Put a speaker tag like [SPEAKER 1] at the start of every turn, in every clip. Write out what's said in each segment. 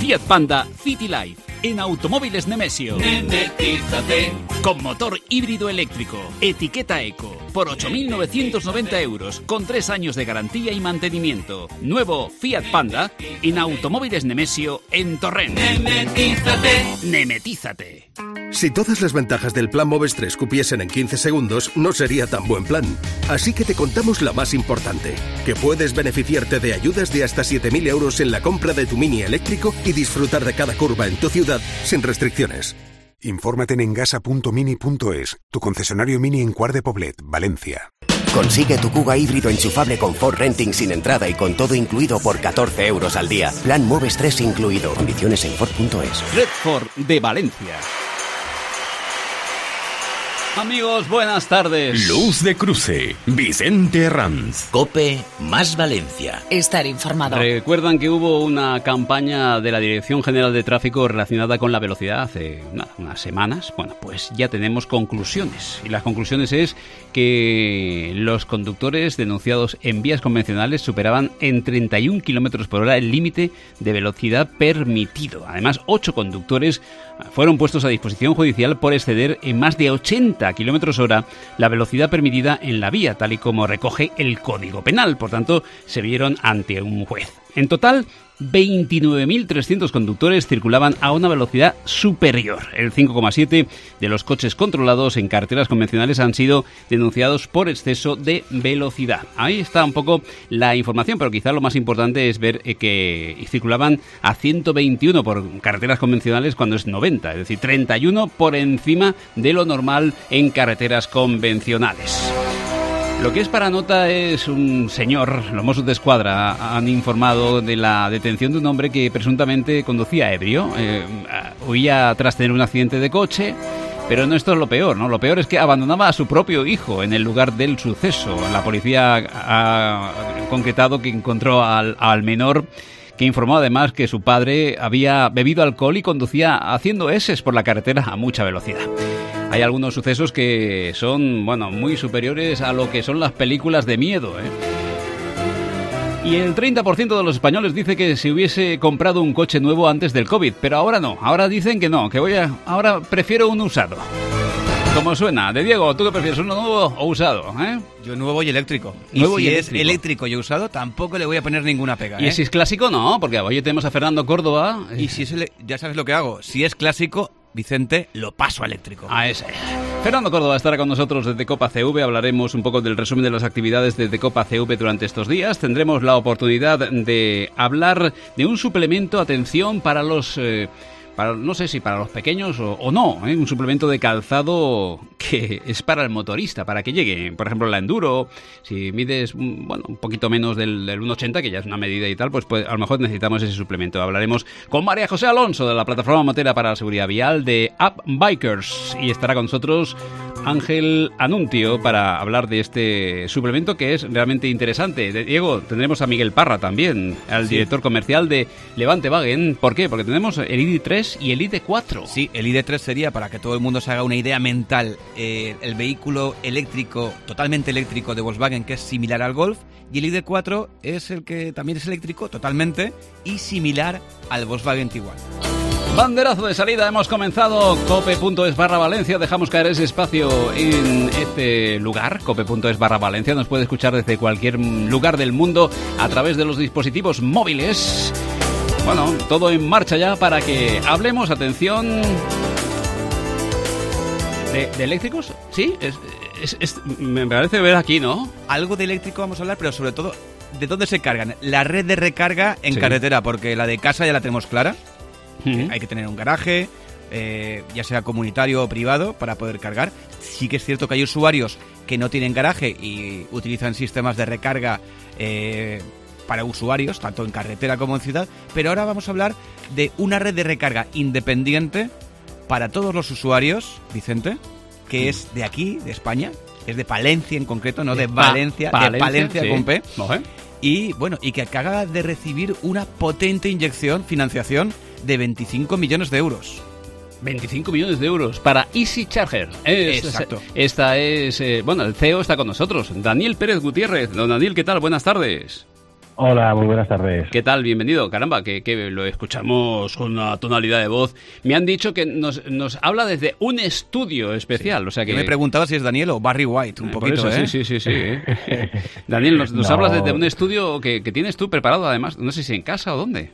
[SPEAKER 1] Fiat Panda City Life en Automóviles Nemesio.
[SPEAKER 2] Nemetízate.
[SPEAKER 1] Con motor híbrido eléctrico, etiqueta eco, por 8.990 euros, con 3 años de garantía y mantenimiento. Nuevo Fiat Panda en Automóviles Nemesio en Torrent.
[SPEAKER 2] Nemetízate.
[SPEAKER 1] Nemetízate.
[SPEAKER 3] Si todas las ventajas del plan Moves 3 cupiesen en 15 segundos, no sería tan buen plan. Así que te contamos la más importante, que puedes beneficiarte de ayudas de hasta 7.000 euros en la compra de tu Mini eléctrico y disfrutar de cada curva en tu ciudad sin restricciones.
[SPEAKER 4] Infórmate en engasa.mini.es, tu concesionario Mini en Cuart de Poblet, Valencia.
[SPEAKER 5] Consigue tu Kuga híbrido enchufable con Ford Renting sin entrada y con todo incluido por 14 euros al día. Plan Moves 3 incluido. Condiciones en Ford.es.
[SPEAKER 1] Red Ford de Valencia. Amigos, buenas tardes.
[SPEAKER 6] Luz de cruce, Vicente Herranz.
[SPEAKER 7] COPE más Valencia.
[SPEAKER 8] Estar informado.
[SPEAKER 1] Recuerdan que hubo una campaña de la Dirección General de Tráfico relacionada con la velocidad hace unas semanas. Bueno, pues ya tenemos conclusiones. Y las conclusiones es que los conductores denunciados en vías convencionales superaban en 31 km por hora el límite de velocidad permitido. Además, 8 conductores fueron puestos a disposición judicial por exceder en más de 80 km/h la velocidad permitida en la vía, tal y como recoge el Código Penal. Por tanto, se vieron ante un juez. En total, 29.300 conductores circulaban a una velocidad superior. El 5,7% de los coches controlados en carreteras convencionales han sido denunciados por exceso de velocidad. Ahí está un poco la información, pero quizá lo más importante es ver que circulaban a 121 por carreteras convencionales cuando es 90, es decir, 31 por encima de lo normal en carreteras convencionales. Lo que es para nota es un señor, los Mossos de Escuadra han informado de la detención de un hombre que presuntamente conducía ebrio, huía tras tener un accidente de coche, pero no esto es lo peor, ¿no? Lo peor es que abandonaba a su propio hijo en el lugar del suceso. La policía ha concretado que encontró al menor, que informó además que su padre había bebido alcohol y conducía haciendo eses por la carretera a mucha velocidad. Hay algunos sucesos que son, muy superiores a lo que son las películas de miedo, Y el 30% de los españoles dice que se hubiese comprado un coche nuevo antes del COVID, pero ahora no. Ahora dicen que no, ahora prefiero un usado. ¿Cómo suena? De Diego, ¿tú qué prefieres, uno nuevo o usado?
[SPEAKER 9] Yo nuevo y eléctrico.
[SPEAKER 1] Nuevo y
[SPEAKER 9] es eléctrico y usado, tampoco le voy a poner ninguna pega.
[SPEAKER 1] Y si es clásico, no, porque hoy tenemos a Fernando Córdoba.
[SPEAKER 9] Y si es ya sabes lo que hago. Si es clásico, Vicente, lo paso a eléctrico.
[SPEAKER 1] A ese. Fernando Córdoba estará con nosotros desde Copa CV. Hablaremos un poco del resumen de las actividades desde Copa CV durante estos días. Tendremos la oportunidad de hablar de un suplemento, atención, para los... no sé si para los pequeñños o no, un suplemento de calzado que es para el motorista, para que llegue, por ejemplo, la Enduro. Si mides un poquito menos del 1,80, que ya es una medida y tal, pues a lo mejor necesitamos ese suplemento. Hablaremos con María José Alonso de la plataforma motera para la seguridad vial de Up Bikers, y estará con nosotros Ángel Anuntio para hablar de este suplemento que es realmente interesante. Diego, tendremos a Miguel Parra también, al director comercial de Levante Wagen. ¿Por qué? Porque tenemos el ID3 y el ID4.
[SPEAKER 9] Sí, el ID3 sería, para que todo el mundo se haga una idea mental, el vehículo eléctrico, totalmente eléctrico de Volkswagen, que es similar al Golf, y el ID4 es el que también es eléctrico totalmente y similar al Volkswagen Tiguan.
[SPEAKER 1] Banderazo de salida, hemos comenzado cope.es/Valencia, dejamos caer ese espacio en este lugar, cope.es/Valencia, nos puede escuchar desde cualquier lugar del mundo a través de los dispositivos móviles. Todo en marcha ya para que hablemos, atención, de eléctricos, ¿sí? Me parece ver aquí, ¿no?
[SPEAKER 9] Algo de eléctrico vamos a hablar, pero sobre todo, ¿de dónde se cargan? La red de recarga en carretera, porque la de casa ya la tenemos clara. Hay que tener un garaje, ya sea comunitario o privado, para poder cargar. Sí que es cierto que hay usuarios que no tienen garaje y utilizan sistemas de recarga para usuarios, tanto en carretera como en ciudad, pero ahora vamos a hablar de una red de recarga independiente para todos los usuarios, Vicente, que es de aquí, de España, es de Palencia en concreto, no de Valencia, de Palencia sí. Con P. Y que acaba de recibir una potente financiación de 25 millones de euros.
[SPEAKER 1] 25 millones de euros para Easy Charger.
[SPEAKER 9] Exacto.
[SPEAKER 1] El CEO está con nosotros, Daniel Pérez Gutiérrez. Don Daniel, ¿qué tal? Buenas tardes.
[SPEAKER 8] Hola, muy buenas tardes.
[SPEAKER 1] ¿Qué tal? Bienvenido. Caramba, que lo escuchamos con una tonalidad de voz. Me han dicho que nos habla desde un estudio especial.
[SPEAKER 9] Sí.
[SPEAKER 1] O sea que
[SPEAKER 9] Yo me preguntaba si es Daniel o Barry White, un poquito,
[SPEAKER 1] eso,
[SPEAKER 9] ¿eh?
[SPEAKER 1] Sí. Daniel, nos hablas desde un estudio que tienes tú preparado, además. No sé si en casa o dónde.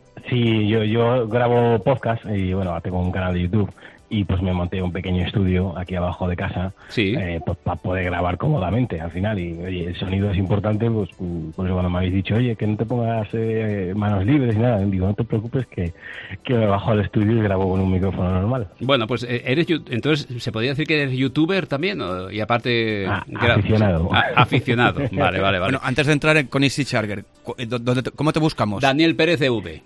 [SPEAKER 8] Sí, yo grabo podcast y bueno, tengo un canal de YouTube. Y pues me monté un pequeño estudio aquí abajo de casa, pues para poder grabar cómodamente al final. Y oye, el sonido es importante, pues por eso cuando me habéis dicho, oye, que no te pongas manos libres y nada, digo, no te preocupes que me bajo al estudio y grabo con un micrófono normal.
[SPEAKER 1] Bueno, pues entonces se podría decir que eres youtuber también, y aparte...
[SPEAKER 8] aficionado.
[SPEAKER 1] Aficionado, vale.
[SPEAKER 9] Bueno, antes de entrar con Easy Charger, ¿cómo te buscamos?
[SPEAKER 1] Daniel Pérez CV.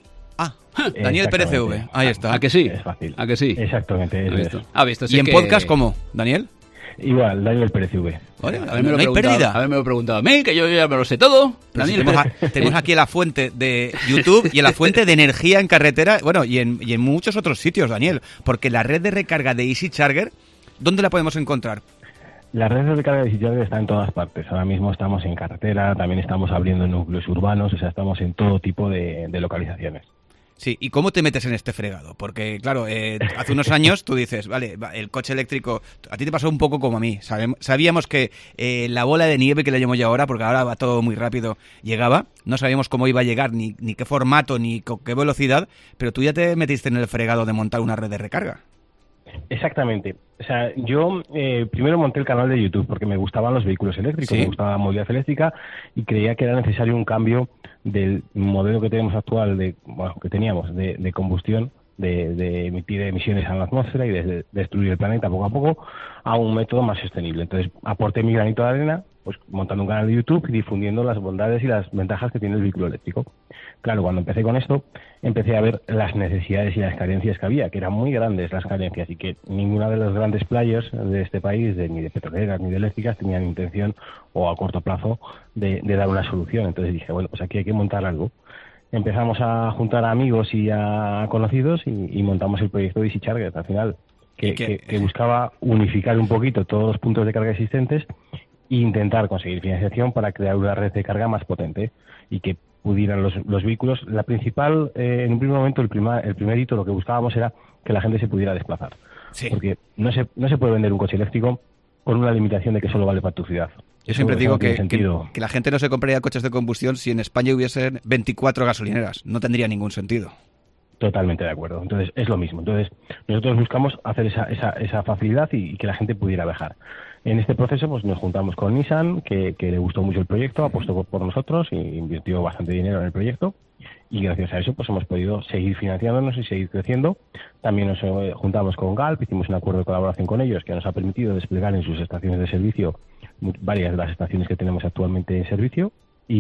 [SPEAKER 9] Daniel Pérez CV, ahí está.
[SPEAKER 1] ¿A que sí?
[SPEAKER 8] Es fácil.
[SPEAKER 1] ¿A que sí?
[SPEAKER 8] Exactamente.
[SPEAKER 1] Visto.
[SPEAKER 9] ¿Y en podcast cómo, Daniel?
[SPEAKER 8] Igual, Daniel Pérez V.
[SPEAKER 9] No hay pérdida.
[SPEAKER 1] Haberme preguntado a mí, que yo ya me lo sé todo.
[SPEAKER 9] Daniel, tenemos aquí la fuente de YouTube y la fuente de energía en carretera, bueno, y en muchos otros sitios, Daniel, porque la red de recarga de Easy Charger, ¿dónde la podemos encontrar?
[SPEAKER 8] La red de recarga de Easy Charger está en todas partes. Ahora mismo estamos en carretera, también estamos abriendo núcleos urbanos, o sea, estamos en todo tipo de localizaciones.
[SPEAKER 9] Sí, ¿y cómo te metes en este fregado? Porque, claro, hace unos años tú dices, vale, el coche eléctrico, a ti te pasó un poco como a mí. Sabíamos que la bola de nieve que le llamo yo ahora, porque ahora va todo muy rápido, llegaba. No sabíamos cómo iba a llegar, ni qué formato, ni con qué velocidad, pero tú ya te metiste en el fregado de montar una red de recarga.
[SPEAKER 8] Exactamente. O sea, yo primero monté el canal de YouTube porque me gustaban los vehículos eléctricos, me gustaba la movilidad eléctrica y creía que era necesario un cambio del modelo que tenemos actual, que teníamos de combustión, de emitir emisiones a la atmósfera y de destruir el planeta poco a poco, a un método más sostenible. Entonces aporté mi granito de arena, pues montando un canal de YouTube y difundiendo las bondades y las ventajas que tiene el vehículo eléctrico. Claro, cuando empecé con esto, empecé a ver las necesidades y las carencias que había, que eran muy grandes las carencias y que ninguna de los grandes players de este país, ni de petroleras ni de eléctricas, tenían intención o a corto plazo de dar una solución. Entonces dije, bueno, pues aquí hay que montar algo. Empezamos a juntar a amigos y a conocidos y montamos el proyecto de Easy Charger, al final, que buscaba unificar un poquito todos los puntos de carga existentes e intentar conseguir financiación para crear una red de carga más potente y que pudieran los vehículos. La principal, en un primer momento, el primer hito, lo que buscábamos era que la gente se pudiera desplazar. Sí. Porque no se puede vender un coche eléctrico con una limitación de que solo vale para tu ciudad.
[SPEAKER 9] Yo siempre digo que la gente no se compraría coches de combustión si en España hubiesen 24 gasolineras. No tendría ningún sentido.
[SPEAKER 8] Totalmente de acuerdo. Entonces, es lo mismo. Entonces, nosotros buscamos hacer esa facilidad y que la gente pudiera viajar. En este proceso, pues nos juntamos con Nissan, que le gustó mucho el proyecto, apostó por nosotros e invirtió bastante dinero en el proyecto. Y gracias a eso, pues hemos podido seguir financiándonos y seguir creciendo. También nos juntamos con Galp, hicimos un acuerdo de colaboración con ellos que nos ha permitido desplegar en sus estaciones de servicio varias de las estaciones que tenemos actualmente en servicio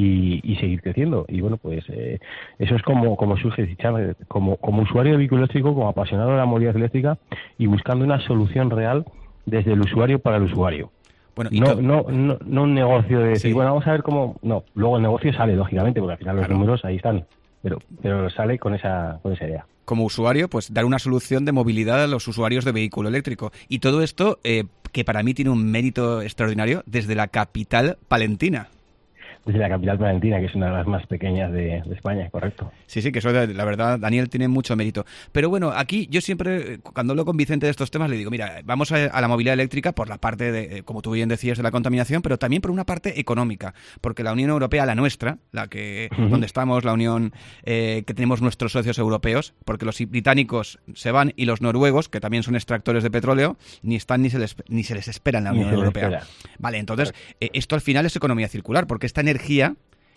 [SPEAKER 8] y seguir creciendo. Y bueno, pues eso es como surge Easy Charger, como usuario de vehículo eléctrico, como apasionado de la movilidad eléctrica y buscando una solución real desde el usuario para el usuario. Bueno, no un negocio de decir, bueno, vamos a ver cómo... No, luego el negocio sale, lógicamente, porque al final los números ahí están, pero sale con esa idea.
[SPEAKER 9] Como usuario, pues dar una solución de movilidad a los usuarios de vehículo eléctrico. Y todo esto, que para mí tiene un mérito extraordinario, desde la capital palentina.
[SPEAKER 8] Desde la capital palentina, que es una de las más pequeñas de España, correcto.
[SPEAKER 9] Sí, que eso, la verdad, Daniel, tiene mucho mérito. Pero bueno, aquí yo siempre, cuando hablo con Vicente de estos temas, le digo, mira, vamos a la movilidad eléctrica por la parte de, como tú bien decías, de la contaminación, pero también por una parte económica, porque la Unión Europea, la nuestra, la que donde estamos, la Unión que tenemos nuestros socios europeos, porque los británicos se van y los noruegos, que también son extractores de petróleo, ni están ni se les espera en la Unión Europea. Vale, entonces, esto al final es economía circular, porque esta energía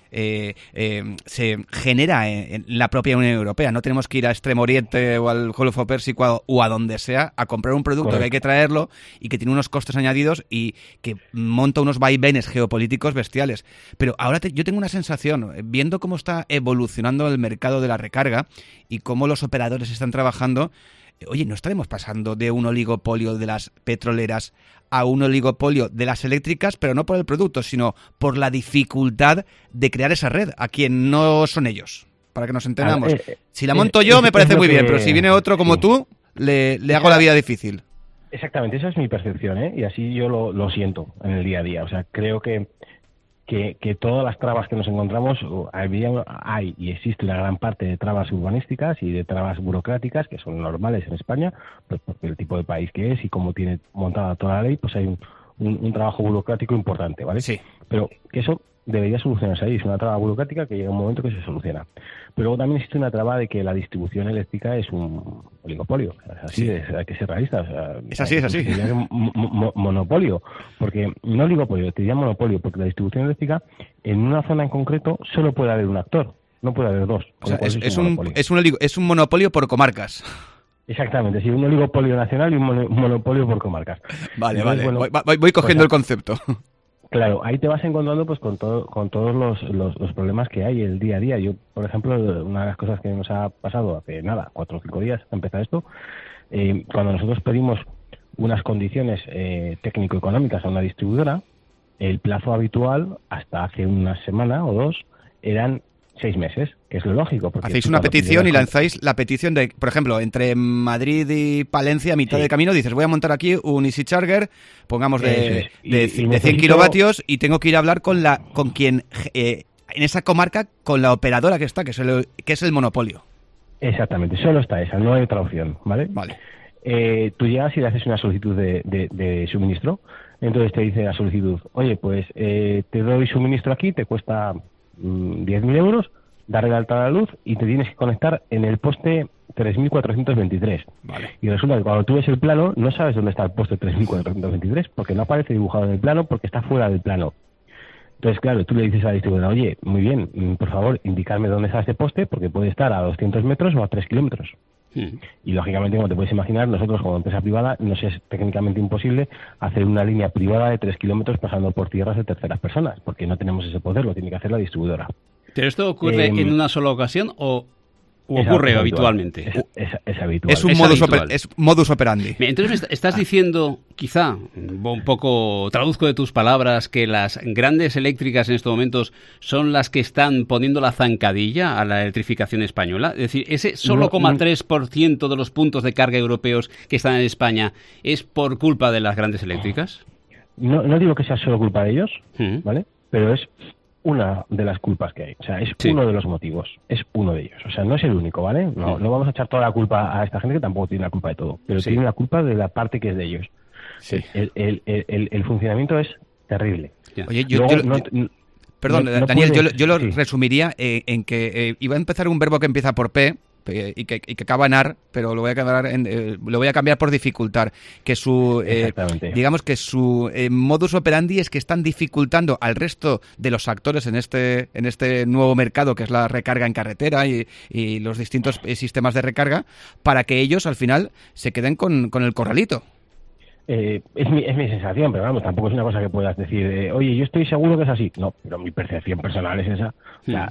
[SPEAKER 9] se genera en la propia Unión Europea. No tenemos que ir a Extremo Oriente o al Golfo Pérsico o a donde sea a comprar un producto que hay que traerlo y que tiene unos costes añadidos y que monta unos vaivenes geopolíticos bestiales. Pero ahora yo tengo una sensación, viendo cómo está evolucionando el mercado de la recarga y cómo los operadores están trabajando, oye, ¿no estaremos pasando de un oligopolio de las petroleras a un oligopolio de las eléctricas, pero no por el producto, sino por la dificultad de crear esa red a quien no son ellos? Para que nos entendamos. Si la monto yo, me parece muy bien, pero si viene otro como tú, le hago la vida difícil.
[SPEAKER 8] Exactamente, esa es mi percepción, y así yo lo siento en el día a día. O sea, creo que que todas las trabas que nos encontramos, hay y existe una gran parte de trabas urbanísticas y de trabas burocráticas que son normales en España, pues porque el tipo de país que es y cómo tiene montada toda la ley, pues hay un trabajo burocrático importante, ¿vale?
[SPEAKER 9] Sí.
[SPEAKER 8] Pero que eso debería solucionarse ahí. Es una traba burocrática que llega un momento que se soluciona. Pero luego también existe una traba de que la distribución eléctrica es un oligopolio. Así hay que ser realistas.
[SPEAKER 9] Es así.
[SPEAKER 8] Es un monopolio. Porque, no oligopolio, te diría monopolio, porque la distribución eléctrica, en una zona en concreto, solo puede haber un actor. No puede haber dos.
[SPEAKER 9] O sea, es un monopolio por comarcas.
[SPEAKER 8] Exactamente, sí, un oligopolio nacional y un monopolio por comarcas.
[SPEAKER 9] Vale. Bueno, voy cogiendo el concepto.
[SPEAKER 8] Claro, ahí te vas encontrando pues con todos los problemas que hay el día a día. Yo, por ejemplo, una de las cosas que nos ha pasado hace 4 o 5 días ha empezado esto, cuando nosotros pedimos unas condiciones técnico-económicas a una distribuidora, el plazo habitual hasta hace una semana o 2 eran 6 meses, que es lo lógico.
[SPEAKER 9] Hacéis una petición y lanzáis la petición de, por ejemplo, entre Madrid y Palencia, a mitad de camino, dices, voy a montar aquí un Easy Charger, pongamos de 100 kilovatios, y tengo que ir a hablar con quien, en esa comarca, con la operadora que está, que es el monopolio.
[SPEAKER 8] Exactamente, solo está esa, no hay otra opción, ¿vale?
[SPEAKER 9] Vale.
[SPEAKER 8] Tú llegas y le haces una solicitud de suministro, entonces te dice la solicitud, oye, pues te doy suministro aquí, te cuesta 10.000 euros, darle de alta a la luz y te tienes que conectar en el poste 3.423.
[SPEAKER 9] Vale.
[SPEAKER 8] Y resulta que cuando tú ves el plano no sabes dónde está el poste 3.423 porque no aparece dibujado en el plano, porque está fuera del plano. Entonces, claro, tú le dices a la distribuidora, oye, muy bien, por favor, indicarme dónde está este poste porque puede estar a 200 metros o a 3 kilómetros. Y lógicamente, como te puedes imaginar, nosotros como empresa privada nos es técnicamente imposible hacer una línea privada de 3 kilómetros pasando por tierras de terceras personas, porque no tenemos ese poder, lo tiene que hacer la distribuidora.
[SPEAKER 1] ¿Pero esto ocurre en una sola ocasión o ocurre habitualmente?
[SPEAKER 8] Es habitual.
[SPEAKER 9] Es modus operandi.
[SPEAKER 1] Entonces estás diciendo, quizá, un poco traduzco de tus palabras, que las grandes eléctricas en estos momentos son las que están poniendo la zancadilla a la electrificación española. Es decir, ese solo 0,3% de los puntos de carga europeos que están en España es por culpa de las grandes eléctricas.
[SPEAKER 8] No digo que sea solo culpa de ellos, ¿vale? Pero es una de las culpas que hay. O sea, es uno de los motivos. Es uno de ellos. O sea, no es el único, ¿vale? No vamos a echar toda la culpa a esta gente que tampoco tiene la culpa de todo. Pero tiene la culpa de la parte que es de ellos. Sí. El funcionamiento es terrible.
[SPEAKER 9] Oye, perdón, Daniel, yo lo resumiría en que iba a empezar un verbo que empieza por P y que acaba en ar, pero lo voy a cambiar por dificultar. Que digamos que su modus operandi es que están dificultando al resto de los actores en este nuevo mercado que es la recarga en carretera y los distintos sistemas de recarga, para que ellos al final se queden con el corralito.
[SPEAKER 8] Es mi sensación, pero vamos, tampoco es una cosa que puedas decir, oye, yo estoy seguro que es así. No, pero mi percepción personal es esa. O sea,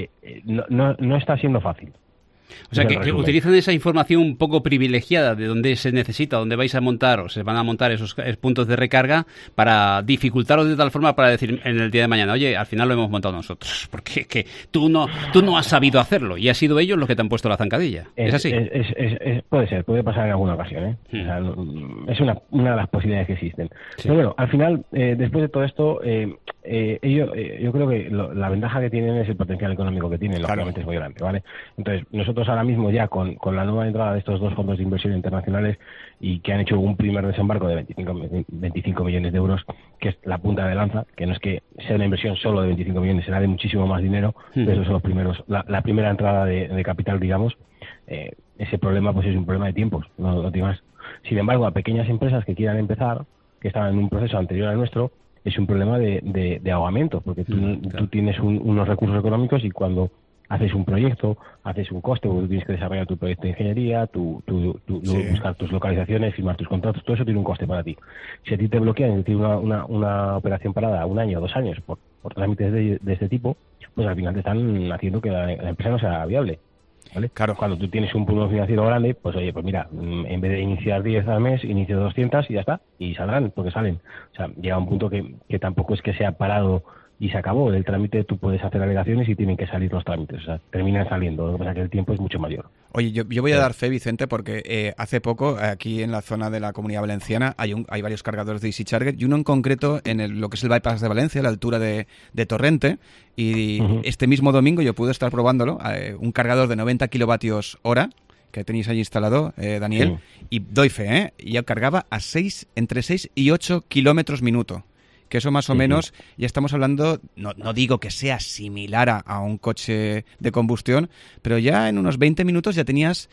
[SPEAKER 8] no está siendo fácil.
[SPEAKER 1] O sea, que utilizan esa información un poco privilegiada de dónde se necesita, dónde vais a montar o se van a montar esos puntos de recarga para dificultaros de tal forma para decir en el día de mañana, oye, al final lo hemos montado nosotros, porque que tú no has sabido hacerlo y ha sido ellos los que te han puesto la zancadilla. ¿Es así?
[SPEAKER 8] Puede ser, puede pasar en alguna ocasión, ¿eh? O sea, es una de las posibilidades que existen. Sí. Pero bueno, al final, después de todo esto, yo creo que la ventaja que tienen es el potencial económico que tienen, lógicamente es muy grande, ¿vale? Entonces, nosotros ahora mismo ya con la nueva entrada de estos 2 fondos de inversión internacionales y que han hecho un primer desembarco de 25 millones de euros, que es la punta de lanza, que no es que sea una inversión solo de 25 millones, será de muchísimo más dinero, pero esos son los primeros, la primera entrada de capital, digamos. Ese problema pues es un problema de tiempos, no tiene más. Sin embargo, a pequeñas empresas que quieran empezar, que están en un proceso anterior al nuestro, es un problema de ahogamiento, porque tú tienes unos recursos económicos y cuando haces un proyecto, haces un coste, porque tú tienes que desarrollar tu proyecto de ingeniería, buscar tus localizaciones, firmar tus contratos, todo eso tiene un coste para ti. Si a ti te bloquean, es decir, una operación parada 1 año o 2 años por trámites de este tipo, pues al final te están haciendo que la empresa no sea viable, ¿vale? Claro. Cuando tú tienes un pulmón financiero grande, pues oye, pues mira, en vez de iniciar 10 al mes, inicio 200 y ya está, y saldrán, porque salen. O sea, llega un punto que tampoco es que sea parado y se acabó. El trámite, tú puedes hacer alegaciones y tienen que salir los trámites, o sea, terminan saliendo, lo que pasa es que el tiempo es mucho mayor.
[SPEAKER 9] Oye, yo voy a dar fe, Vicente, porque hace poco, aquí en la zona de la Comunidad Valenciana, hay varios cargadores de Easy Charger, y uno en concreto en lo que es el bypass de Valencia, a la altura de Torrente, y este mismo domingo yo pude estar probándolo, un cargador de 90 kilovatios hora, que tenéis ahí instalado, Daniel, y doy fe, yo cargaba a entre 6 y 8 kilómetros minuto. Que eso más o menos, ya estamos hablando, no digo que sea similar a un coche de combustión, pero ya en unos 20 minutos ya tenías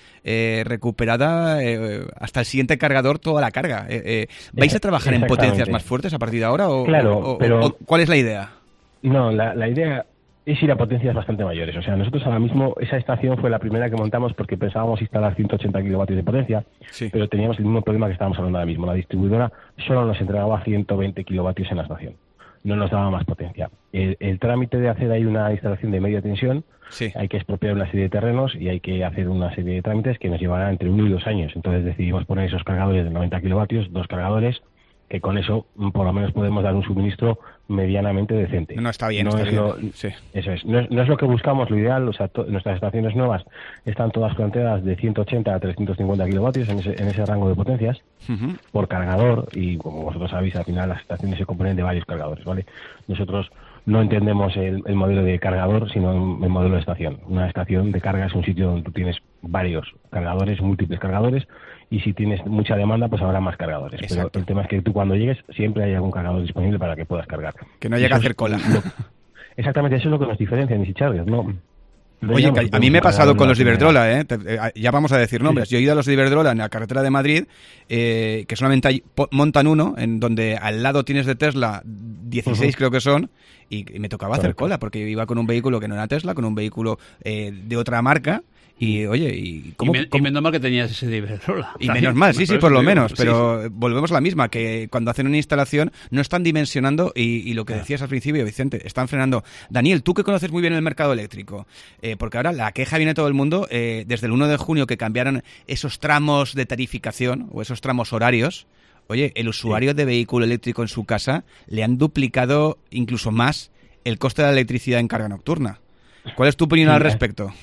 [SPEAKER 9] recuperada hasta el siguiente cargador toda la carga. ¿Vais a trabajar en potencias más fuertes a partir de ahora?
[SPEAKER 8] Claro, pero
[SPEAKER 9] ¿cuál es la idea?
[SPEAKER 8] No, la idea es ir a potencias bastante mayores. O sea, nosotros ahora mismo, esa estación fue la primera que montamos porque pensábamos instalar 180 kilovatios de potencia, pero teníamos el mismo problema que estábamos hablando ahora mismo. La distribuidora solo nos entregaba 120 kilovatios en la estación. No nos daba más potencia. El trámite de hacer ahí una instalación de media tensión, hay que expropiar una serie de terrenos y hay que hacer una serie de trámites que nos llevarán entre 1 y 2 años. Entonces decidimos poner esos cargadores de 90 kilovatios, 2 cargadores, que con eso por lo menos podemos dar un suministro medianamente decente.
[SPEAKER 9] No, está bien,
[SPEAKER 8] Eso es. No es lo que buscamos, lo ideal. O sea, nuestras estaciones nuevas están todas planteadas de 180 a 350 kilovatios en ese rango de potencias por cargador, y como vosotros sabéis, al final las estaciones se componen de varios cargadores, ¿vale? Nosotros no entendemos el modelo de cargador, sino el modelo de estación. Una estación de carga es un sitio donde tú tienes varios cargadores, múltiples cargadores, y si tienes mucha demanda, pues habrá más cargadores. Exacto. Pero el tema es que tú cuando llegues siempre hay algún cargador disponible para que puedas cargar.
[SPEAKER 9] Que no llegue a hacer cola.
[SPEAKER 8] Exactamente, eso es lo que nos diferencia en Easy Charger, ¿no?
[SPEAKER 9] Oye, a mí me ha pasado con los Iberdrola, ya vamos a decir nombres. Yo he ido a los Iberdrola en la carretera de Madrid, que solamente montan uno, en donde al lado tienes de Tesla 16 creo que son, y me tocaba hacer cola, porque iba con un vehículo que no era Tesla, con un vehículo de otra marca. Y oye, ¿cómo?
[SPEAKER 1] Menos mal que tenías ese de Iberdrola.
[SPEAKER 9] Y menos mal, sí, por lo menos. Pero volvemos a la misma, que cuando hacen una instalación no están dimensionando, y lo que decías al principio, Vicente, están frenando. Daniel, tú que conoces muy bien el mercado eléctrico, porque ahora la queja viene todo el mundo, desde el 1 de junio que cambiaron esos tramos de tarificación o esos tramos horarios. Oye, el usuario de vehículo eléctrico en su casa le han duplicado incluso más el coste de la electricidad en carga nocturna. ¿Cuál es tu opinión al respecto?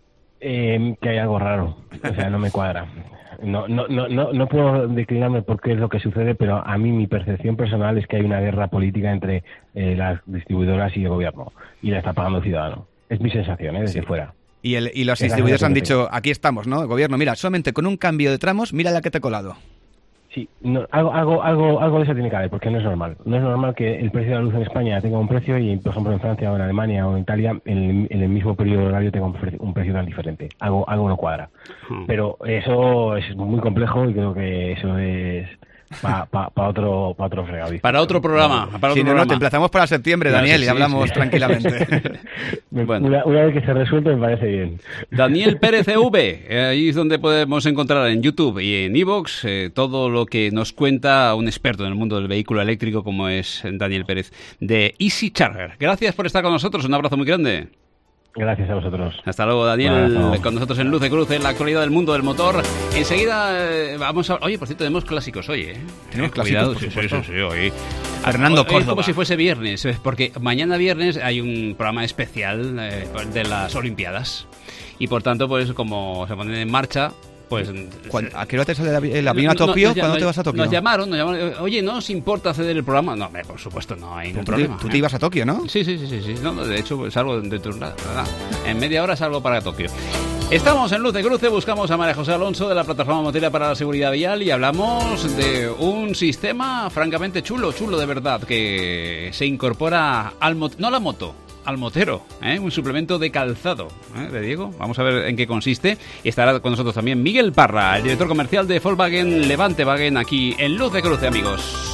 [SPEAKER 8] Que hay algo raro, o sea, no me cuadra. No puedo declinarme por qué es lo que sucede, pero a mí mi percepción personal es que hay una guerra política entre las distribuidoras y el gobierno, y la está pagando el ciudadano. Es mi sensación, desde fuera.
[SPEAKER 9] Y los distribuidores han dicho, aquí estamos, ¿no? El gobierno, mira, solamente con un cambio de tramos, mira la que te he colado.
[SPEAKER 8] Sí, algo de eso tiene que haber, porque no es normal. No es normal que el precio de la luz en España tenga un precio y, por ejemplo, en Francia o en Alemania o en Italia, en el mismo periodo horario tenga un precio tan diferente. Algo no cuadra. Pero eso es muy complejo y creo que eso es para otro fregado.
[SPEAKER 1] Para otro programa.
[SPEAKER 9] No, te emplazamos para septiembre, Daniel, y hablamos tranquilamente.
[SPEAKER 8] Una vez que se resuelve me parece bien.
[SPEAKER 1] Daniel Pérez EV, ahí es donde podemos encontrar en YouTube y en iVoox todo lo que nos cuenta un experto en el mundo del vehículo eléctrico como es Daniel Pérez de Easy Charger. Gracias por estar con nosotros, un abrazo muy grande.
[SPEAKER 8] Gracias a vosotros.
[SPEAKER 1] Hasta luego, Daniel, con nosotros en Luz de Cruz, en la actualidad del mundo del motor. Enseguida vamos a... Oye, por cierto, tenemos clásicos hoy, ¿eh?
[SPEAKER 9] Tenemos clásicos,
[SPEAKER 1] sí, hoy.
[SPEAKER 9] Fernando Córdoba.
[SPEAKER 1] Es como si fuese viernes, porque mañana viernes hay un programa especial de las Olimpiadas. Y por tanto, pues como se ponen en marcha... Pues,
[SPEAKER 9] ¿a qué hora te sale el avión a Tokio? ¿Cuándo te vas a Tokio?
[SPEAKER 1] Nos llamaron, oye, ¿no os importa ceder el programa? No, por supuesto, no hay ningún problema.
[SPEAKER 9] Tú te ibas a Tokio, ¿no?
[SPEAKER 1] Sí. No, de hecho, salgo de tu lado. En media hora salgo para Tokio. Estamos en Luz de Cruce, buscamos a María José Alonso de la Plataforma Motera para la Seguridad Vial y hablamos de un sistema francamente chulo de verdad, que se incorpora no a la moto, al motero, un suplemento de calzado de Diego. Vamos a ver en qué consiste. Y estará con nosotros también Miguel Parra, el director comercial de Volkswagen Levante Wagen, aquí en Luz de Cruce, amigos.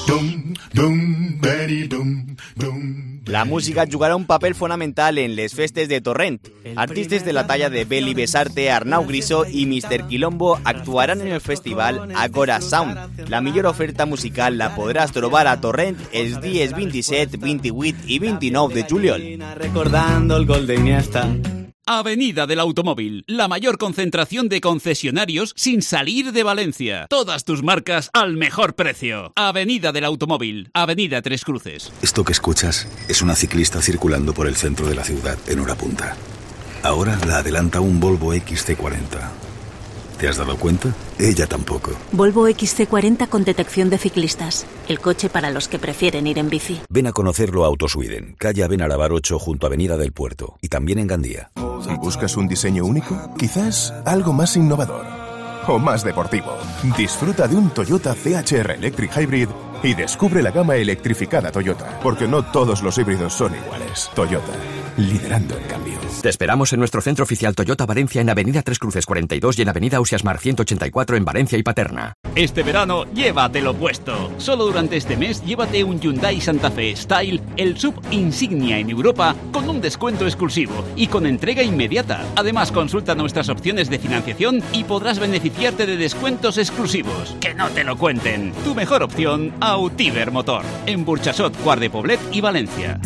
[SPEAKER 10] La música jugarà un paper fonamental en les festes de Torrent. Artistes de la talla de Beli Besarte, Arnau Grisó i Mr. Quilombo actuaran en el festival Agora Sound. La millor oferta musical la podràs trobar a Torrent els dies 27, 28 i 29 de juliol.
[SPEAKER 11] Recordando el gol de Iniesta.
[SPEAKER 1] Avenida del Automóvil, la mayor concentración de concesionarios sin salir de Valencia. Todas tus marcas al mejor precio. Avenida del Automóvil, Avenida Tres Cruces.
[SPEAKER 11] Esto que escuchas es una ciclista circulando por el centro de la ciudad en hora punta. Ahora la adelanta un Volvo XC40. ¿Te has dado cuenta? Ella tampoco.
[SPEAKER 12] Volvo XC40 con detección de ciclistas. El coche para los que prefieren ir en bici.
[SPEAKER 11] Ven a conocerlo a Autosweden, calle Abenarabar 8 junto a Avenida del Puerto. Y también en Gandía.
[SPEAKER 13] ¿Buscas un diseño único? Quizás algo más innovador. O más deportivo. Disfruta de un Toyota CHR Electric Hybrid y descubre la gama electrificada Toyota. Porque no todos los híbridos son iguales. Toyota, liderando el cambio.
[SPEAKER 14] Te esperamos en nuestro centro oficial Toyota Valencia en Avenida Tres Cruces 42 y en Avenida Ausiàs Marc 184 en Valencia y Paterna.
[SPEAKER 1] Este verano, llévatelo puesto. Solo durante este mes, llévate un Hyundai Santa Fe Style, el sub insignia en Europa, con un descuento exclusivo y con entrega inmediata. Además, consulta nuestras opciones de financiación y podrás beneficiarte de descuentos exclusivos. ¡Que no te lo cuenten! Tu mejor opción, Autiver Motor, en Burchasot, Quart de Poblet y Valencia.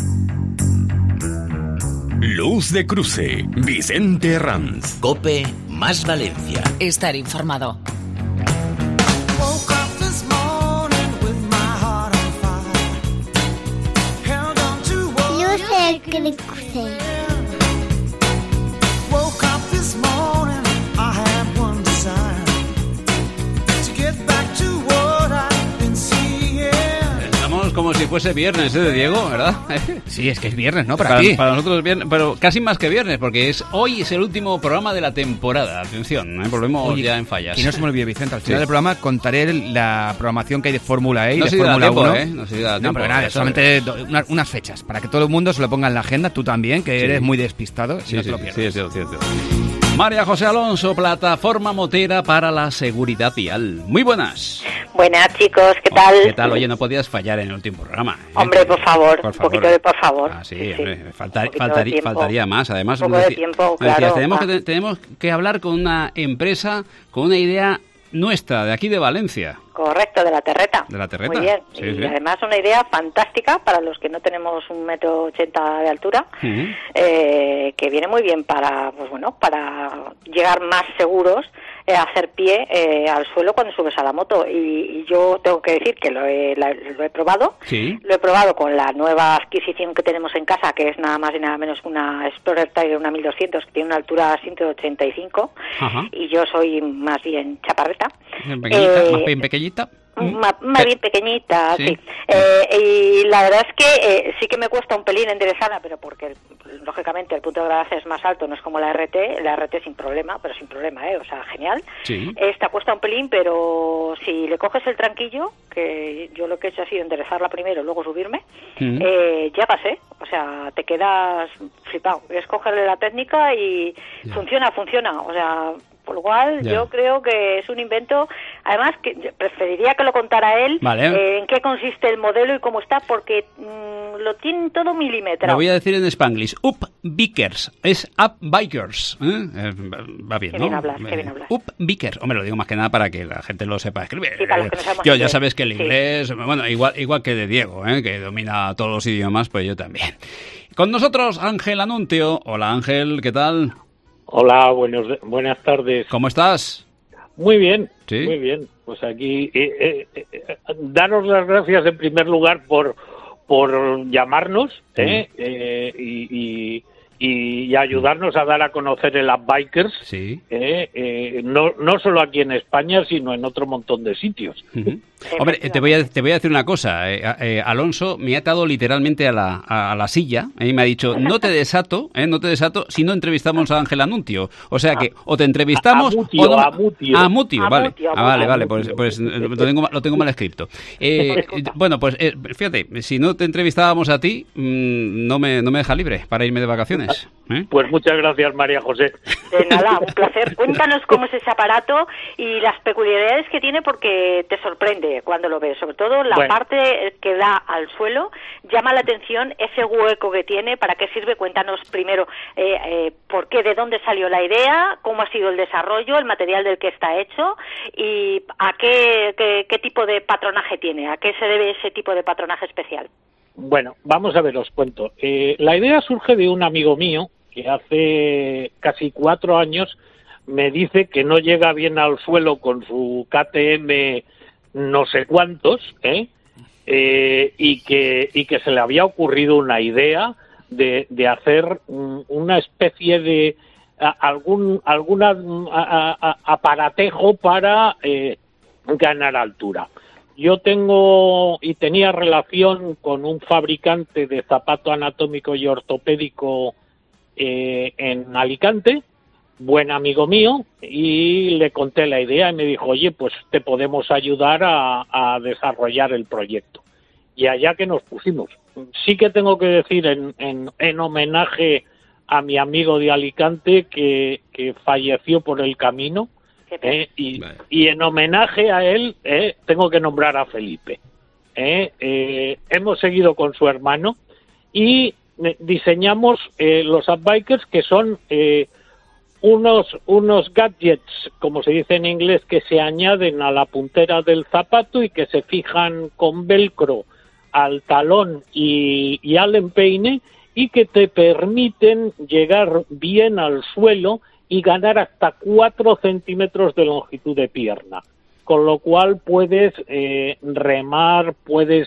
[SPEAKER 6] Luz de Cruce, Vicente Ranz.
[SPEAKER 7] COPE más Valencia.
[SPEAKER 12] Estar informado.
[SPEAKER 15] Luz de Cruce.
[SPEAKER 1] Como si fuese viernes, de Diego, ¿verdad?
[SPEAKER 9] Sí, es que es viernes, ¿no? Para ti.
[SPEAKER 1] Para nosotros es viernes, pero casi más que viernes, porque hoy es el último programa de la temporada. Atención, volvemos ya en fallas.
[SPEAKER 9] Y no se me olvide, Vicente, al final del programa contaré la programación que hay de Fórmula E y
[SPEAKER 1] no
[SPEAKER 9] de Fórmula 1.
[SPEAKER 1] No se da tiempo.
[SPEAKER 9] No, pero nada, solamente unas fechas, para que todo el mundo se lo ponga en la agenda, tú también, que eres muy despistado, y no te lo pierdas.
[SPEAKER 1] Sí, es cierto. María José Alonso, plataforma motera para la seguridad vial. Muy buenas.
[SPEAKER 16] Buenas, chicos, ¿qué tal?
[SPEAKER 1] ¿Qué tal? Oye, no podías fallar en el último programa.
[SPEAKER 16] Hombre, por favor, un poquito de por favor.
[SPEAKER 1] Ah, sí, hombre, faltaría más. Además,
[SPEAKER 16] un poco de tiempo, claro.
[SPEAKER 1] Tenemos que hablar con una empresa con una idea nuestra, de aquí de Valencia.
[SPEAKER 16] Correcto, de la Terreta.
[SPEAKER 1] De la Terreta.
[SPEAKER 16] Muy bien.
[SPEAKER 1] Sí,
[SPEAKER 16] y
[SPEAKER 1] sí.
[SPEAKER 16] además una idea fantástica para los que no tenemos 1,80 m de altura, que viene muy bien para, pues bueno, para llegar más seguros a hacer pie al suelo cuando subes a la moto. Y yo tengo que decir que lo he probado.
[SPEAKER 1] Sí.
[SPEAKER 16] Lo he probado con la nueva adquisición que tenemos en casa, que es nada más y nada menos que una Explorer Tiger, una 1200, que tiene una altura 185. Ajá. Y yo soy más bien chaparreta.
[SPEAKER 1] Más bien pequeñita.
[SPEAKER 16] Más bien pequeñita, sí. Y la verdad es que sí que me cuesta un pelín enderezarla, pero porque lógicamente el punto de gracia es más alto, no es como la RT sin problema, o sea, genial. Sí. Esta cuesta un pelín, pero si le coges el tranquillo, que yo lo que he hecho ha sido enderezarla primero, luego subirme, llegas, o sea, te quedas flipado. Es cogerle la técnica y funciona, o sea... Por lo cual, yo creo que es un invento, además que preferiría que lo contara él, vale. En qué consiste el modelo y cómo está, porque lo tienen todo milimetrado.
[SPEAKER 1] Lo voy a decir en Spanglish, Up-Bikers, es Up-Bikers, va bien,
[SPEAKER 16] qué
[SPEAKER 1] ¿no?
[SPEAKER 16] Bien hablas.
[SPEAKER 1] Up-Bikers, hombre, lo digo más que nada para que la gente lo sepa escribir.
[SPEAKER 16] Sí, para los que no sabemos
[SPEAKER 1] yo ya sabes que el inglés, bueno, igual que de Diego, que domina todos los idiomas, pues yo también. Con nosotros, Ángel Anuntio. Hola, Ángel, ¿qué tal?
[SPEAKER 17] Hola, buenas tardes.
[SPEAKER 1] ¿Cómo estás?
[SPEAKER 17] Muy bien,
[SPEAKER 1] ¿sí?
[SPEAKER 17] Muy bien. Pues aquí, daros las gracias en primer lugar por llamarnos y ayudarnos a dar a conocer el Up-Bikers, no solo aquí en España, sino en otro montón de sitios.
[SPEAKER 1] Hombre, te voy a decir una cosa. Alonso me ha atado literalmente a la silla y me ha dicho, no te desato si no entrevistamos a Ángel Anuntio. O sea que o te entrevistamos a Mutio, vale. Vale, pues lo tengo mal escrito. Bueno, pues fíjate, si no te entrevistábamos a ti, no me deja libre para irme de vacaciones.
[SPEAKER 17] Pues muchas gracias, María José.
[SPEAKER 16] De nada, un placer. Cuéntanos cómo es ese aparato y las peculiaridades que tiene, porque te sorprende cuando lo ves. Sobre todo la parte que da al suelo llama la atención, ese hueco que tiene, ¿para qué sirve? Cuéntanos primero por qué, de dónde salió la idea, cómo ha sido el desarrollo, el material del que está hecho y a qué tipo de patronaje tiene, a qué se debe ese tipo de patronaje especial.
[SPEAKER 17] Bueno, vamos a ver, os cuento. La idea surge de un amigo mío que hace casi 4 años me dice que no llega bien al suelo con su KTM no sé cuántos, y que se le había ocurrido una idea de hacer una especie de algún aparatejo para ganar altura. Yo tenía relación con un fabricante de zapato anatómico y ortopédico en Alicante, buen amigo mío, y le conté la idea y me dijo, oye, pues te podemos ayudar a desarrollar el proyecto. Y allá que nos pusimos. Sí que tengo que decir en homenaje a mi amigo de Alicante que falleció por el camino, y en homenaje a él tengo que nombrar a Felipe. Hemos seguido con su hermano y diseñamos los Upbikers, que son unos gadgets, como se dice en inglés, que se añaden a la puntera del zapato y que se fijan con velcro al talón y al empeine, y que te permiten llegar bien al suelo y ganar hasta 4 centímetros de longitud de pierna, con lo cual puedes remar, puedes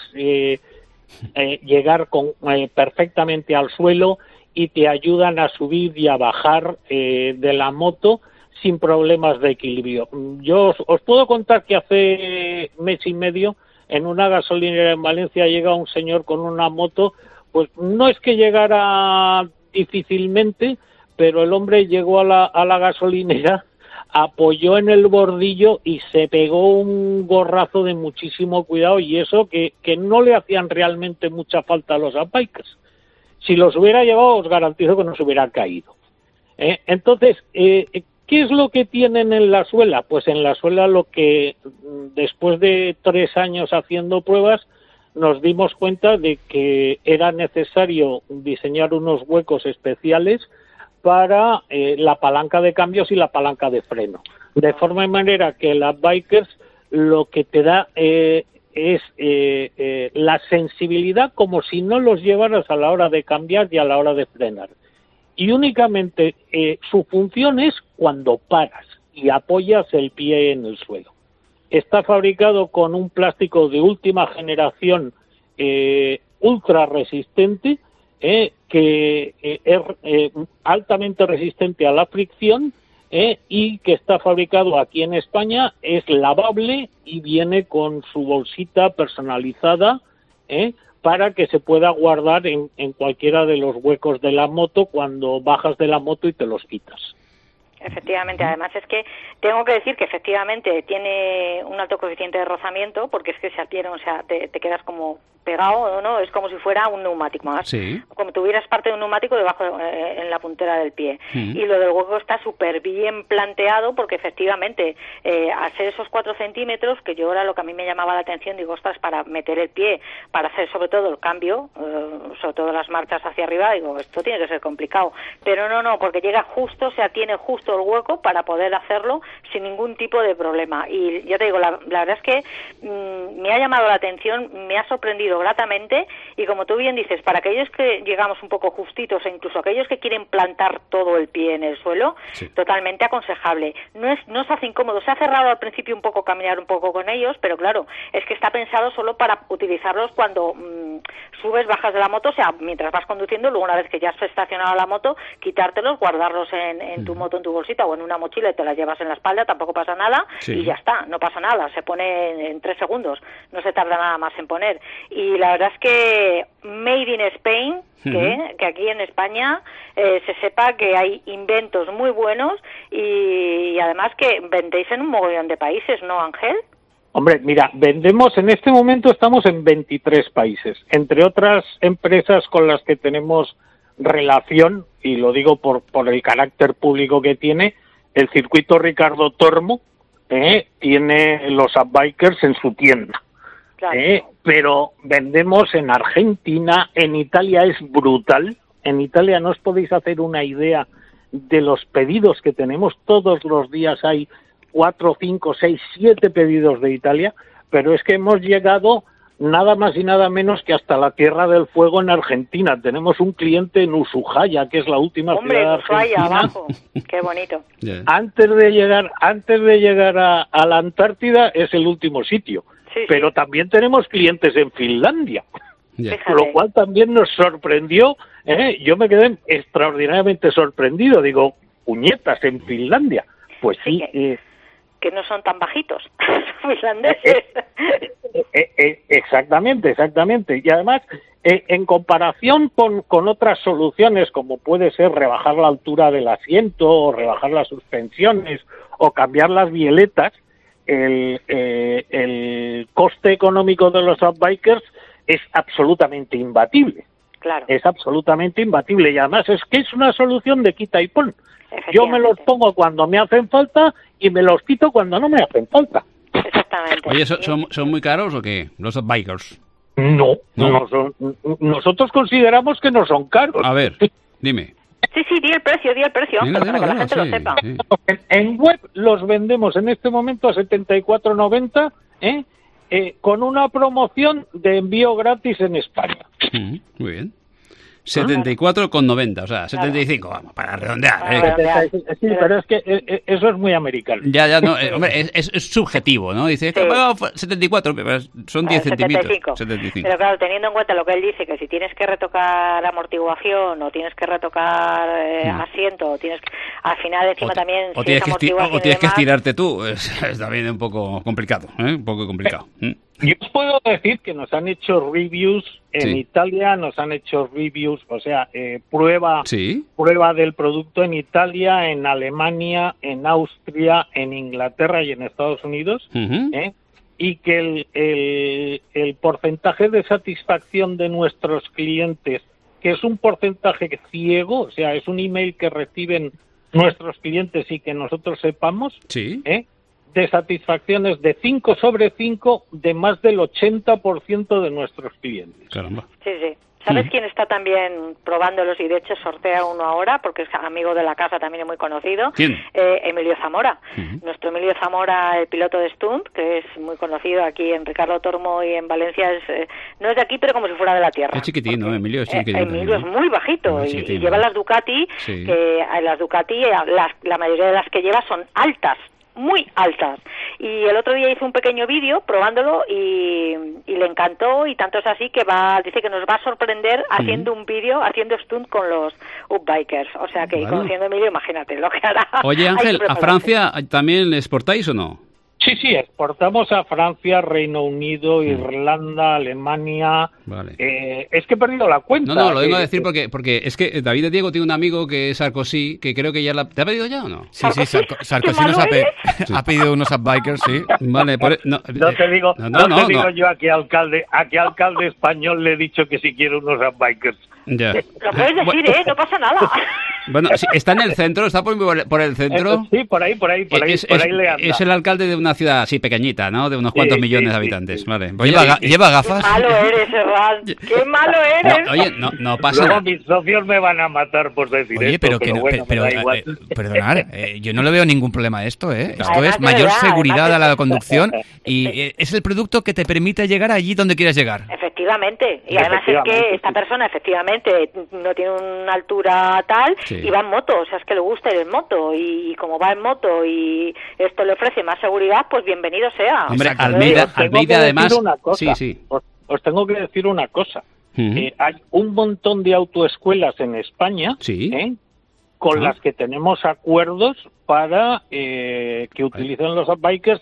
[SPEAKER 17] llegar perfectamente al suelo, y te ayudan a subir y a bajar de la moto sin problemas de equilibrio. Yo os puedo contar que hace mes y medio en una gasolinera en Valencia llega un señor con una moto, pues no es que llegara difícilmente, pero el hombre llegó a la gasolinera, apoyó en el bordillo y se pegó un gorrazo de muchísimo cuidado, y eso que no le hacían realmente mucha falta a los Upbikers. Si los hubiera llevado, os garantizo que no se hubiera caído. Entonces, ¿qué es lo que tienen en la suela? Pues en la suela lo que, después de 3 años haciendo pruebas, nos dimos cuenta de que era necesario diseñar unos huecos especiales para la palanca de cambios y la palanca de freno. De forma y manera que las Upbikers lo que te da es la sensibilidad como si no los llevaras a la hora de cambiar y a la hora de frenar. Y únicamente su función es cuando paras y apoyas el pie en el suelo. Está fabricado con un plástico de última generación ultra resistente, que es altamente resistente a la fricción, y que está fabricado aquí en España, es lavable y viene con su bolsita personalizada, para que se pueda guardar en cualquiera de los huecos de la moto cuando bajas de la moto y te los quitas.
[SPEAKER 16] Efectivamente, además es que tengo que decir que efectivamente tiene un alto coeficiente de rozamiento, porque es que se adhieren, o sea, te quedas como pegado, ¿no? Es como si fuera un neumático más,
[SPEAKER 1] sí,
[SPEAKER 16] como tuvieras parte de un neumático debajo en la puntera del pie. Y lo del hueco está súper bien planteado, porque efectivamente al ser esos 4 centímetros, que yo era lo que a mí me llamaba la atención, digo, ostras, para meter el pie, para hacer sobre todo el cambio, sobre todo las marchas hacia arriba, digo, esto tiene que ser complicado, pero no, porque llega justo, o sea, tiene justo el hueco para poder hacerlo sin ningún tipo de problema. Y ya te digo, la verdad es que me ha llamado la atención, me ha sorprendido gratamente, y como tú bien dices, para aquellos que llegamos un poco justitos, e incluso aquellos que quieren plantar todo el pie en el suelo, sí, totalmente aconsejable. No se hace incómodo, se ha cerrado al principio un poco caminar un poco con ellos, pero claro, es que está pensado solo para utilizarlos cuando subes, bajas de la moto, o sea, mientras vas conduciendo, luego una vez que ya has estacionado la moto, quitártelos, guardarlos en tu moto, en tu bolsita o en una mochila, y te la llevas en la espalda, tampoco pasa nada, sí, y ya está, no pasa nada, se pone en 3 segundos, no se tarda nada más en poner. Y la verdad es que Made in Spain, que aquí en España se sepa que hay inventos muy buenos, y además que vendéis en un mogollón de países, ¿no, Ángel?
[SPEAKER 17] Hombre, mira, vendemos, en este momento estamos en 23 países, entre otras empresas con las que tenemos relación, y lo digo por el carácter público que tiene, el circuito Ricardo Tormo tiene los Upbikers en su tienda. Claro. Pero vendemos en Argentina, en Italia es brutal. En Italia no os podéis hacer una idea de los pedidos que tenemos. Todos los días hay 4, 5, 6, 7 pedidos de Italia, pero es que hemos llegado nada más y nada menos que hasta la Tierra del Fuego en Argentina. Tenemos un cliente en Ushuaia, que es la última ciudad de Argentina.
[SPEAKER 16] Abajo. Qué bonito.
[SPEAKER 17] Antes de llegar a la Antártida es el último sitio. Pero también tenemos clientes en Finlandia. Lo cual también nos sorprendió. Yo me quedé extraordinariamente sorprendido. Digo, puñetas, en Finlandia. Pues sí.
[SPEAKER 16] Que no son tan bajitos, finlandeses.
[SPEAKER 17] Exactamente. Y además, en comparación con otras soluciones, como puede ser rebajar la altura del asiento, o rebajar las suspensiones, o cambiar las bieletas, el coste económico de los subbikers es absolutamente imbatible.
[SPEAKER 16] Claro.
[SPEAKER 17] Es absolutamente imbatible. Y además es que es una solución de quita y pon. Yo me los pongo cuando me hacen falta y me los quito cuando no me hacen falta.
[SPEAKER 16] Exactamente.
[SPEAKER 1] Oye, ¿son muy caros o qué? Los bikers.
[SPEAKER 17] No son. Nosotros consideramos que no son caros.
[SPEAKER 1] A ver, dime.
[SPEAKER 16] Sí, di el precio,
[SPEAKER 1] Dilo,
[SPEAKER 16] para que la gente lo sepa.
[SPEAKER 1] Sí.
[SPEAKER 17] En web los vendemos en este momento a 74,90, con una promoción de envío gratis en España.
[SPEAKER 1] Muy bien. 74,90, o sea, 75, vamos, para redondear.
[SPEAKER 17] Sí, pero es que eso es muy americano.
[SPEAKER 1] Ya, no, hombre, es subjetivo, ¿no? Dice, bueno, 74, pero son 10 centímetros. 75.
[SPEAKER 16] Pero claro, teniendo en cuenta lo que él dice, que si tienes que retocar amortiguación, o tienes que retocar asiento, o tienes que, al final encima también...
[SPEAKER 1] O tienes que estirarte tú, es también un poco complicado, un poco complicado.
[SPEAKER 17] Yo os puedo decir que nos han hecho reviews en Italia, nos han hecho reviews, o sea, prueba del producto en Italia, en Alemania, en Austria, en Inglaterra y en Estados Unidos, y que el porcentaje de satisfacción de nuestros clientes, que es un porcentaje ciego, o sea, es un email que reciben nuestros clientes y que nosotros sepamos, de satisfacciones de 5 sobre 5 de más del 80% de nuestros clientes.
[SPEAKER 1] Caramba.
[SPEAKER 16] Sí. ¿Sabes quién está también probándolos y de hecho sortea uno ahora? Porque es amigo de la casa, también es muy conocido.
[SPEAKER 1] ¿Quién?
[SPEAKER 16] Emilio Zamora. Nuestro Emilio Zamora, el piloto de Stunt, que es muy conocido aquí en Ricardo Tormo y en Valencia. No es de aquí, pero como si fuera de la tierra.
[SPEAKER 1] Es chiquitín, ¿no? Emilio es chiquitín.
[SPEAKER 16] Emilio es muy bajito y lleva las Ducati, que las Ducati, la mayoría de las que lleva son altas, muy altas. Y el otro día hizo un pequeño vídeo probándolo y le encantó, y tanto es así que dice que nos va a sorprender haciendo un vídeo, haciendo stunt con los upbikers. O sea que conociendo a Emilio, imagínate lo que hará.
[SPEAKER 1] Oye, Ángel, ¿a Francia también exportáis o no?
[SPEAKER 17] Sí, exportamos a Francia, Reino Unido, Irlanda, Alemania.
[SPEAKER 1] Vale.
[SPEAKER 17] Es que he perdido la cuenta.
[SPEAKER 1] No, lo vengo a decir porque es que David de Diego tiene un amigo que es Sarkozy, que creo que ya ¿te ha pedido ya o no?
[SPEAKER 9] Sí, Sarkozy nos ha pedido unos upbikers, sí.
[SPEAKER 1] Vale,
[SPEAKER 17] no te digo, no te digo yo a qué alcalde español le he dicho que si quiero unos upbikers.
[SPEAKER 1] Ya.
[SPEAKER 16] Lo puedes decir, no pasa nada.
[SPEAKER 1] Bueno, está en el centro, está por el centro.
[SPEAKER 17] Sí, por ahí le anda.
[SPEAKER 1] Es el alcalde de una ciudad así pequeñita, ¿no? De unos cuantos millones de habitantes. Sí. Vale.
[SPEAKER 9] ¿Lleva gafas?
[SPEAKER 16] Qué malo eres, Evan. Qué malo eres.
[SPEAKER 1] No, oye, no pasa
[SPEAKER 17] nada.
[SPEAKER 1] Luego
[SPEAKER 17] mis socios me van a matar por decir esto.
[SPEAKER 9] Perdonar, yo no le veo ningún problema a esto, ¿eh? Esto es mayor seguridad a la conducción y es el producto que te permite llegar allí donde quieras llegar.
[SPEAKER 16] Efectivamente. Y además es que esta persona efectivamente no tiene una altura tal y va en moto. O sea, es que le gusta ir en moto y como va en moto y esto le ofrece más seguridad, pues bienvenido sea.
[SPEAKER 1] Hombre, Almeida además...
[SPEAKER 17] Os tengo que decir una cosa. Hay un montón de autoescuelas en España con las que tenemos acuerdos para que utilicen los bikers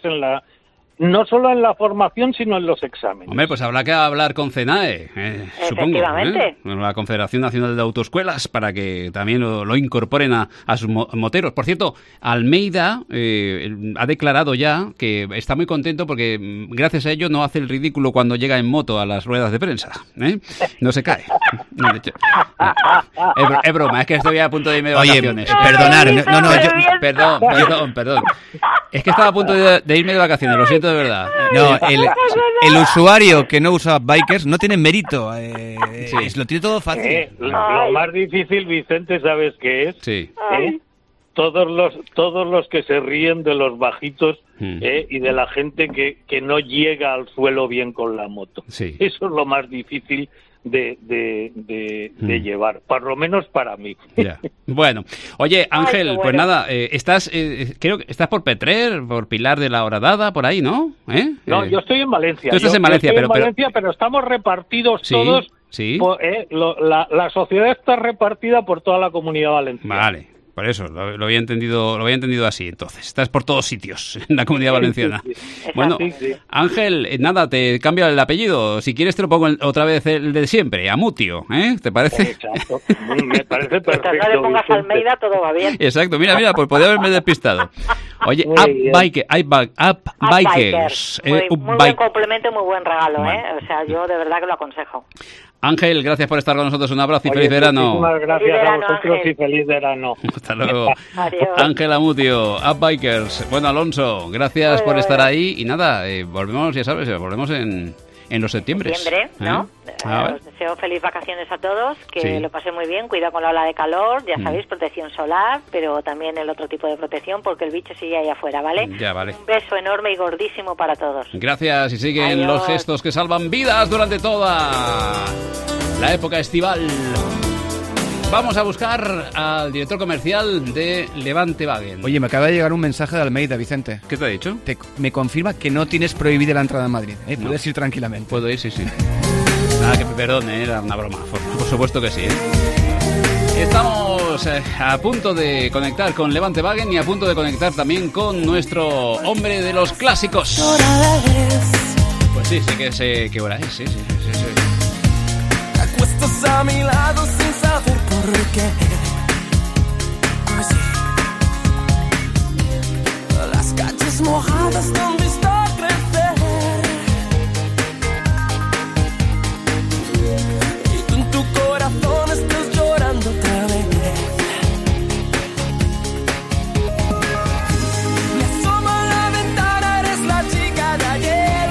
[SPEAKER 17] no solo en la formación, sino en los exámenes.
[SPEAKER 1] Hombre, pues habrá que hablar con CENAE, supongo, la Confederación Nacional de Autoescuelas, para que también lo incorporen a sus moteros. Por cierto, Almeida ha declarado ya que está muy contento porque gracias a ello no hace el ridículo cuando llega en moto a las ruedas de prensa. No se cae. Es broma, es que estoy a punto de irme de vacaciones. Perdón. Es que estaba a punto de irme de vacaciones, lo siento de verdad.
[SPEAKER 9] No, el usuario que no usa bikers no tiene mérito. Lo tiene todo fácil.
[SPEAKER 17] Lo más difícil, Vicente, ¿sabes qué es?
[SPEAKER 1] Sí.
[SPEAKER 17] todos los que se ríen de los bajitos y de la gente que no llega al suelo bien con la moto.
[SPEAKER 1] Sí.
[SPEAKER 17] Eso es lo más difícil de llevar, por lo menos para mí.
[SPEAKER 1] Ya. Bueno, oye, Ángel,
[SPEAKER 17] Ay, qué
[SPEAKER 1] pues
[SPEAKER 17] bueno.
[SPEAKER 1] nada, creo que estás por Petrer, por Pilar de la Horadada, por ahí, ¿no?
[SPEAKER 17] No, yo estoy en Valencia.
[SPEAKER 1] Tú estás en Valencia,
[SPEAKER 17] yo estoy
[SPEAKER 1] pero-
[SPEAKER 17] en Valencia, pero estamos repartidos
[SPEAKER 1] Sí,
[SPEAKER 17] todos.
[SPEAKER 1] sí.
[SPEAKER 17] La sociedad está repartida por toda la comunidad valenciana.
[SPEAKER 1] Vale, por eso lo había entendido así. Entonces, estás por todos sitios en la Comunidad Valenciana.
[SPEAKER 17] Sí, sí.
[SPEAKER 1] Bueno,
[SPEAKER 17] Sí, sí.
[SPEAKER 1] Ángel, nada, te cambio el apellido. Si quieres te lo pongo otra vez el de siempre, Amutio, ¿eh? ¿Te parece?
[SPEAKER 17] Exacto. Me parece perfecto.
[SPEAKER 16] Mientras no le pongas
[SPEAKER 17] Vicente.
[SPEAKER 16] Almeida, todo va bien.
[SPEAKER 1] Exacto, mira, pues podía haberme despistado. Oye,
[SPEAKER 16] Muy bien.
[SPEAKER 1] Upbikers.
[SPEAKER 16] Muy buen complemento, muy buen regalo, ¿eh? O sea, yo de verdad que lo aconsejo.
[SPEAKER 1] Ángel, gracias por estar con nosotros. Un abrazo y
[SPEAKER 17] Oye,
[SPEAKER 1] feliz verano.
[SPEAKER 17] muchísimas gracias
[SPEAKER 16] Feliz
[SPEAKER 17] a
[SPEAKER 16] verano,
[SPEAKER 17] vosotros
[SPEAKER 16] Ángel.
[SPEAKER 17] y feliz verano.
[SPEAKER 1] Hasta luego.
[SPEAKER 16] Adiós.
[SPEAKER 1] Ángel Amutio, Upbikers. Bueno, Alonso, gracias por estar ahí. Y nada, volvemos, ya sabes, volvemos en los septiembre.
[SPEAKER 16] ¿No?
[SPEAKER 1] A ver.
[SPEAKER 16] Os deseo feliz vacaciones a todos, que
[SPEAKER 1] Sí.
[SPEAKER 16] lo pasen muy bien, cuidado con la ola de calor, ya
[SPEAKER 1] Mm.
[SPEAKER 16] sabéis, protección solar, pero también el otro tipo de protección, porque el bicho sigue ahí afuera, ¿vale?
[SPEAKER 1] Ya, vale.
[SPEAKER 16] Un beso enorme y gordísimo para todos.
[SPEAKER 1] Gracias y siguen
[SPEAKER 16] Adiós.
[SPEAKER 1] los gestos que salvan vidas durante toda la época estival. Vamos a buscar al director comercial de Levante Wagen.
[SPEAKER 9] Oye, me acaba de llegar un mensaje de Almeida, Vicente.
[SPEAKER 1] ¿Qué te ha dicho?
[SPEAKER 9] Me confirma que no tienes prohibida la entrada en Madrid.
[SPEAKER 1] No.
[SPEAKER 9] Puedes ir tranquilamente.
[SPEAKER 1] Puedo ir, sí. Que perdón, era una broma. Por supuesto que sí. Estamos a punto de conectar con Levante Wagen y a punto de conectar también con nuestro hombre de los clásicos. Pues sí, sé que sé qué hora es, sí.
[SPEAKER 18] Te acuestas a mi lado sin saber por qué. Pues sí. Las calles mojadas te han visto crecer. Y tú en tu corazón estás llorando otra vez. Me asomo a la ventana, eres la chica de ayer.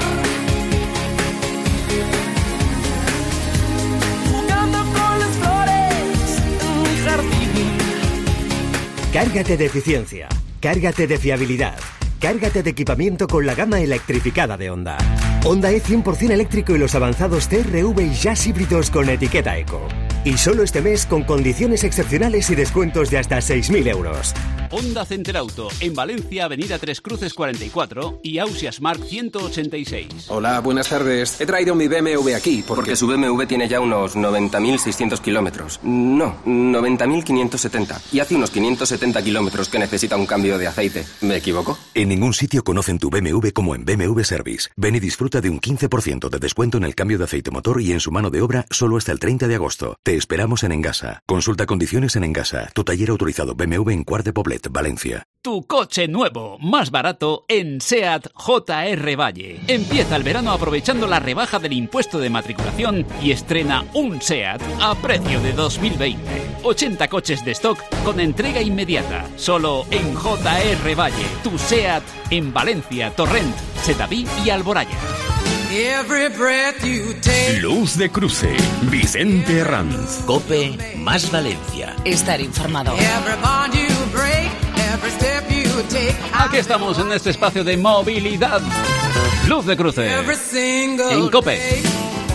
[SPEAKER 18] Jugando con las flores en mi jardín.
[SPEAKER 19] Cárgate de eficiencia, cárgate de fiabilidad, cárgate de equipamiento con la gama electrificada de Honda. Honda E 100% eléctrico y los avanzados CR-V y Jazz híbridos con etiqueta Eco. Y solo este mes con condiciones excepcionales y descuentos de hasta 6.000 euros.
[SPEAKER 1] Honda Center Auto, en Valencia, Avenida Tres Cruces 44 y Ausias Mark 186.
[SPEAKER 20] Hola, buenas tardes. He traído mi BMW aquí porque su BMW tiene ya unos 90.600 kilómetros. No, 90.570. Y hace unos 570 kilómetros que necesita un cambio de aceite. ¿Me equivoco?
[SPEAKER 11] En ningún sitio conocen tu BMW como en BMW Service. Ven y disfruta de un 15% de descuento en el cambio de aceite motor y en su mano de obra solo hasta el 30 de agosto. Te esperamos en Engasa. Consulta condiciones en Engasa, tu taller autorizado BMW en Quart de Poblet, Valencia.
[SPEAKER 1] Tu coche nuevo, más barato en SEAT JR Valle. Empieza el verano aprovechando la rebaja del impuesto de matriculación y estrena un SEAT a precio de 2020. 80 coches de stock con entrega inmediata. Solo en JR Valle. Tu SEAT en Valencia, Torrent, Setaví y Alboraya.
[SPEAKER 18] Every breath you take.
[SPEAKER 6] Luz de cruce, Vicente Herranz.
[SPEAKER 7] Cope más Valencia.
[SPEAKER 21] Estar informado.
[SPEAKER 18] Every bond you break, every step you take.
[SPEAKER 1] Aquí estamos en este espacio de movilidad. Luz de cruce.
[SPEAKER 18] Every single
[SPEAKER 1] En Cope.
[SPEAKER 18] day.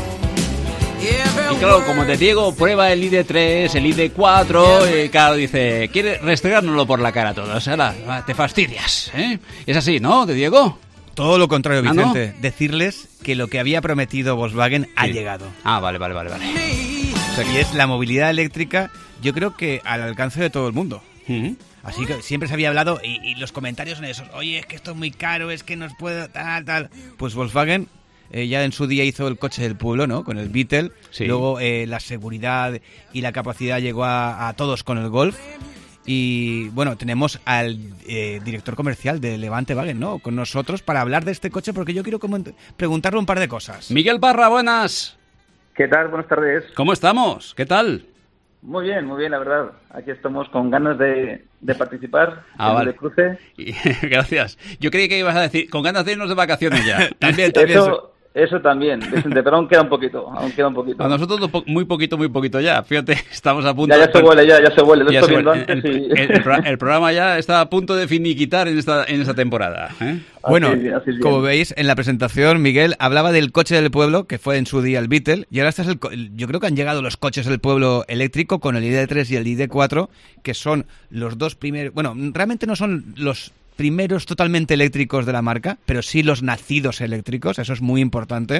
[SPEAKER 18] Every
[SPEAKER 1] Y claro, como te digo, prueba el ID3, el ID4, y claro, dice, quiere restregárnoslo por la cara a todos. Ahora, te fastidias, ¿eh? Es así, ¿no, de Diego?
[SPEAKER 9] Todo lo contrario,
[SPEAKER 1] ¿Ah,
[SPEAKER 9] Vicente. Decirles que lo que había prometido Volkswagen ha llegado.
[SPEAKER 1] Ah, vale.
[SPEAKER 9] O sea, y es la movilidad eléctrica, yo creo que al alcance de todo el mundo. Así que siempre se había hablado, y los comentarios son esos, oye, es que esto es muy caro, es que no puedo, tal. Pues Volkswagen ya en su día hizo el coche del pueblo, ¿no? Con el Beetle.
[SPEAKER 1] Sí.
[SPEAKER 9] Luego la seguridad y la capacidad llegó a todos con el Golf. Y bueno, tenemos al director comercial de Levante Wagen, ¿no? Con nosotros para hablar de este coche, porque yo quiero preguntarle un par de cosas.
[SPEAKER 1] Miguel Parra, buenas.
[SPEAKER 22] ¿Qué tal? Buenas tardes.
[SPEAKER 1] ¿Cómo estamos? ¿Qué tal?
[SPEAKER 22] Muy bien, la verdad. Aquí estamos con ganas de participar en
[SPEAKER 1] Vale.
[SPEAKER 22] el cruce.
[SPEAKER 1] Gracias. Yo creí que ibas a decir, con ganas de irnos de vacaciones ya. También.
[SPEAKER 22] Eso también, Vicente, pero aún queda un poquito,
[SPEAKER 1] A nosotros muy poquito ya, fíjate, estamos a punto...
[SPEAKER 22] Ya se huele, lo estoy viendo antes y...
[SPEAKER 1] El programa ya está a punto de finiquitar en esta temporada, ¿eh?
[SPEAKER 9] Bueno, como veis, en la presentación, Miguel hablaba del coche del pueblo, que fue en su día el Beetle, y ahora yo creo que han llegado los coches del pueblo eléctrico con el ID3 y el ID4, que son los dos primeros... Bueno, realmente no son los primeros totalmente eléctricos de la marca, pero sí los nacidos eléctricos, eso es muy importante.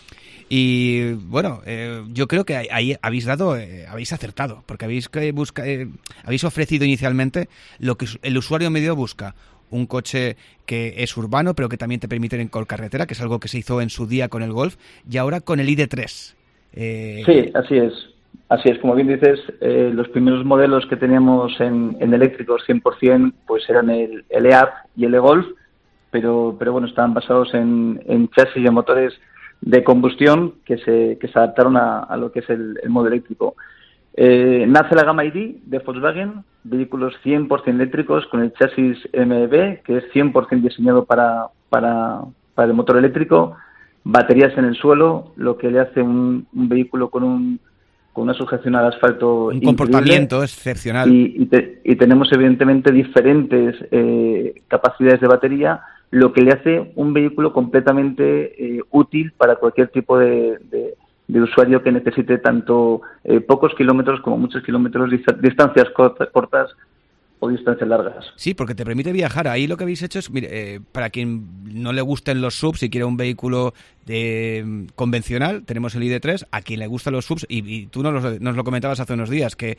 [SPEAKER 9] Y bueno, yo creo que ahí habéis acertado, porque habéis ofrecido inicialmente lo que el usuario medio busca. Un coche que es urbano, pero que también te permite ir en carretera, que es algo que se hizo en su día con el Golf, y ahora con el ID3.
[SPEAKER 22] Sí, así es. Así es, como bien dices, los primeros modelos que teníamos en eléctricos 100% pues eran el e-up y el e-Golf, pero bueno, estaban basados en chasis y en motores de combustión que se adaptaron a lo que es el modo eléctrico. Nace la gama ID de Volkswagen, vehículos 100% eléctricos con el chasis MEB, que es 100% diseñado para el motor eléctrico, baterías en el suelo, lo que le hace un vehículo con una sujeción al asfalto
[SPEAKER 9] un comportamiento excepcional.
[SPEAKER 22] Y tenemos evidentemente diferentes capacidades de batería, lo que le hace un vehículo completamente útil para cualquier tipo de usuario que necesite tanto pocos kilómetros como muchos kilómetros, distancias cortas o distancias largas.
[SPEAKER 9] Sí, porque te permite viajar. Ahí lo que habéis hecho es, mire, para quien no le gusten los SUVs y quiera un vehículo convencional, tenemos el ID3. A quien le gustan los SUVs, y tú nos lo comentabas hace unos días, que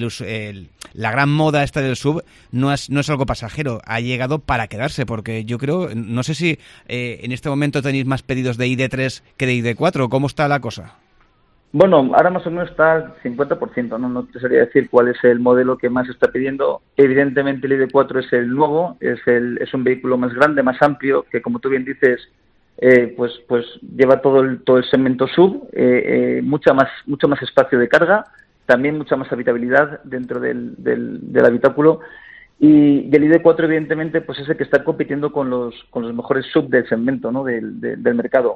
[SPEAKER 9] la gran moda esta del SUV no es algo pasajero, ha llegado para quedarse, porque yo creo, no sé si en este momento tenéis más pedidos de ID3 que de ID4, ¿cómo está la cosa?
[SPEAKER 22] Bueno, ahora más o menos está al 50%, no te sabría decir cuál es el modelo que más está pidiendo. Evidentemente el ID4 es el nuevo, es un vehículo más grande, más amplio, que como tú bien dices, pues lleva todo el segmento SUV, mucho más espacio de carga, también mucha más habitabilidad dentro del habitáculo. Y el ID4 evidentemente pues es el que está compitiendo con los mejores SUV del segmento, ¿no? del mercado.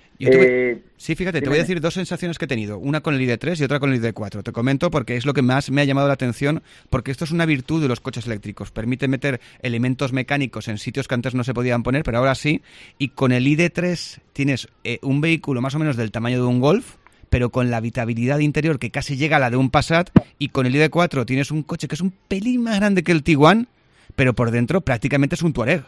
[SPEAKER 9] Sí, fíjate, te voy a decir dos sensaciones que he tenido, una con el ID3 y otra con el ID4. Te comento porque es lo que más me ha llamado la atención, porque esto es una virtud de los coches eléctricos. Permite meter elementos mecánicos en sitios que antes no se podían poner, pero ahora sí. Y con el ID3 tienes un vehículo más o menos del tamaño de un Golf, pero con la habitabilidad interior que casi llega a la de un Passat. Y con el ID4 tienes un coche que es un pelín más grande que el Tiguan, pero por dentro prácticamente es un Touareg.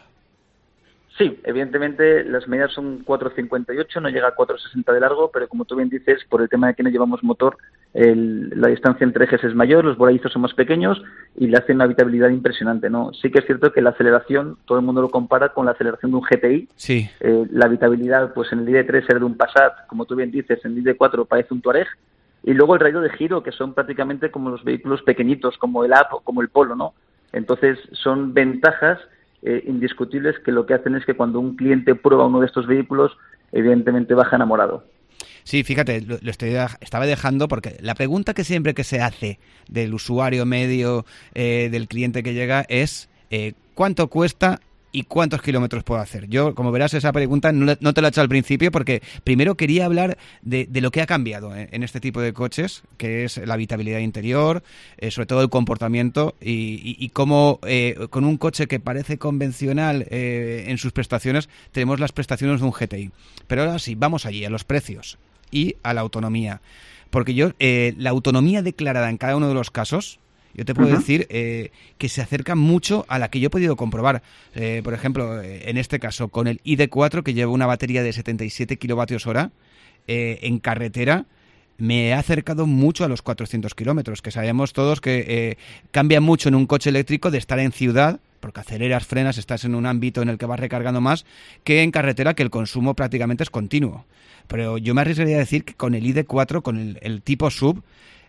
[SPEAKER 22] Sí, evidentemente las medidas son 4,58, no llega a 4,60 de largo, pero como tú bien dices, por el tema de que no llevamos motor, la distancia entre ejes es mayor, los voladizos son más pequeños y le hace una habitabilidad impresionante, ¿no? Sí que es cierto que la aceleración, todo el mundo lo compara con la aceleración de un GTI.
[SPEAKER 9] Sí.
[SPEAKER 22] La habitabilidad, pues en el ID3 era de un Passat, como tú bien dices, en el ID4 parece un Touareg. Y luego el radio de giro, que son prácticamente como los vehículos pequeñitos, como el Up o como el Polo, ¿no? Entonces son ventajas indiscutibles que lo que hacen es que cuando un cliente prueba uno de estos vehículos, evidentemente baja enamorado.
[SPEAKER 9] Sí, fíjate, estaba dejando porque la pregunta que siempre que se hace del usuario medio, del cliente que llega es ¿cuánto cuesta y cuántos kilómetros puedo hacer? Yo, como verás, esa pregunta no te la he hecho al principio porque primero quería hablar de lo que ha cambiado en este tipo de coches, que es la habitabilidad interior, sobre todo el comportamiento y cómo con un coche que parece convencional en sus prestaciones, tenemos las prestaciones de un GTI. Pero ahora sí, vamos allí, a los precios y a la autonomía. Porque yo, la autonomía declarada en cada uno de los casos, yo te puedo decir que se acerca mucho a la que yo he podido comprobar. Por ejemplo, en este caso, con el ID4, que lleva una batería de 77 kilovatios hora, en carretera, me he acercado mucho a los 400 kilómetros, que sabemos todos que cambia mucho en un coche eléctrico de estar en ciudad, porque aceleras, frenas, estás en un ámbito en el que vas recargando más, que en carretera, que el consumo prácticamente es continuo. Pero yo me arriesgaría a decir que con el ID4, con el tipo SUV,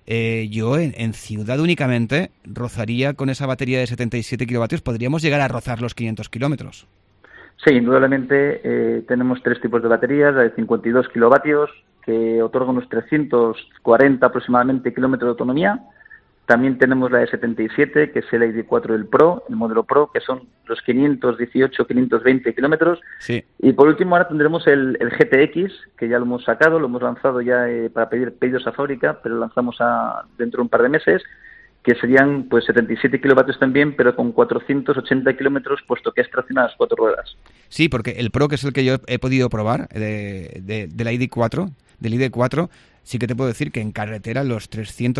[SPEAKER 9] yo en ciudad únicamente rozaría con esa batería de 77 kilovatios, podríamos llegar a rozar los 500 kilómetros.
[SPEAKER 22] Sí, indudablemente tenemos tres tipos de baterías, la de 52 kilovatios, que otorga unos 340 aproximadamente kilómetros de autonomía, También tenemos la E77, que es el ID4 del Pro, el modelo Pro, que son los 518, 520 kilómetros.
[SPEAKER 9] Sí.
[SPEAKER 22] Y por último ahora tendremos el GTX, que ya lo hemos sacado, lo hemos lanzado ya para pedir pedidos a fábrica, pero lo lanzamos dentro de un par de meses, que serían pues 77 kilovatios también, pero con 480 kilómetros, puesto que es tracción a las 4 ruedas.
[SPEAKER 9] Sí, porque el Pro, que es el que yo he podido probar, del ID4, sí que te puedo decir que en carretera los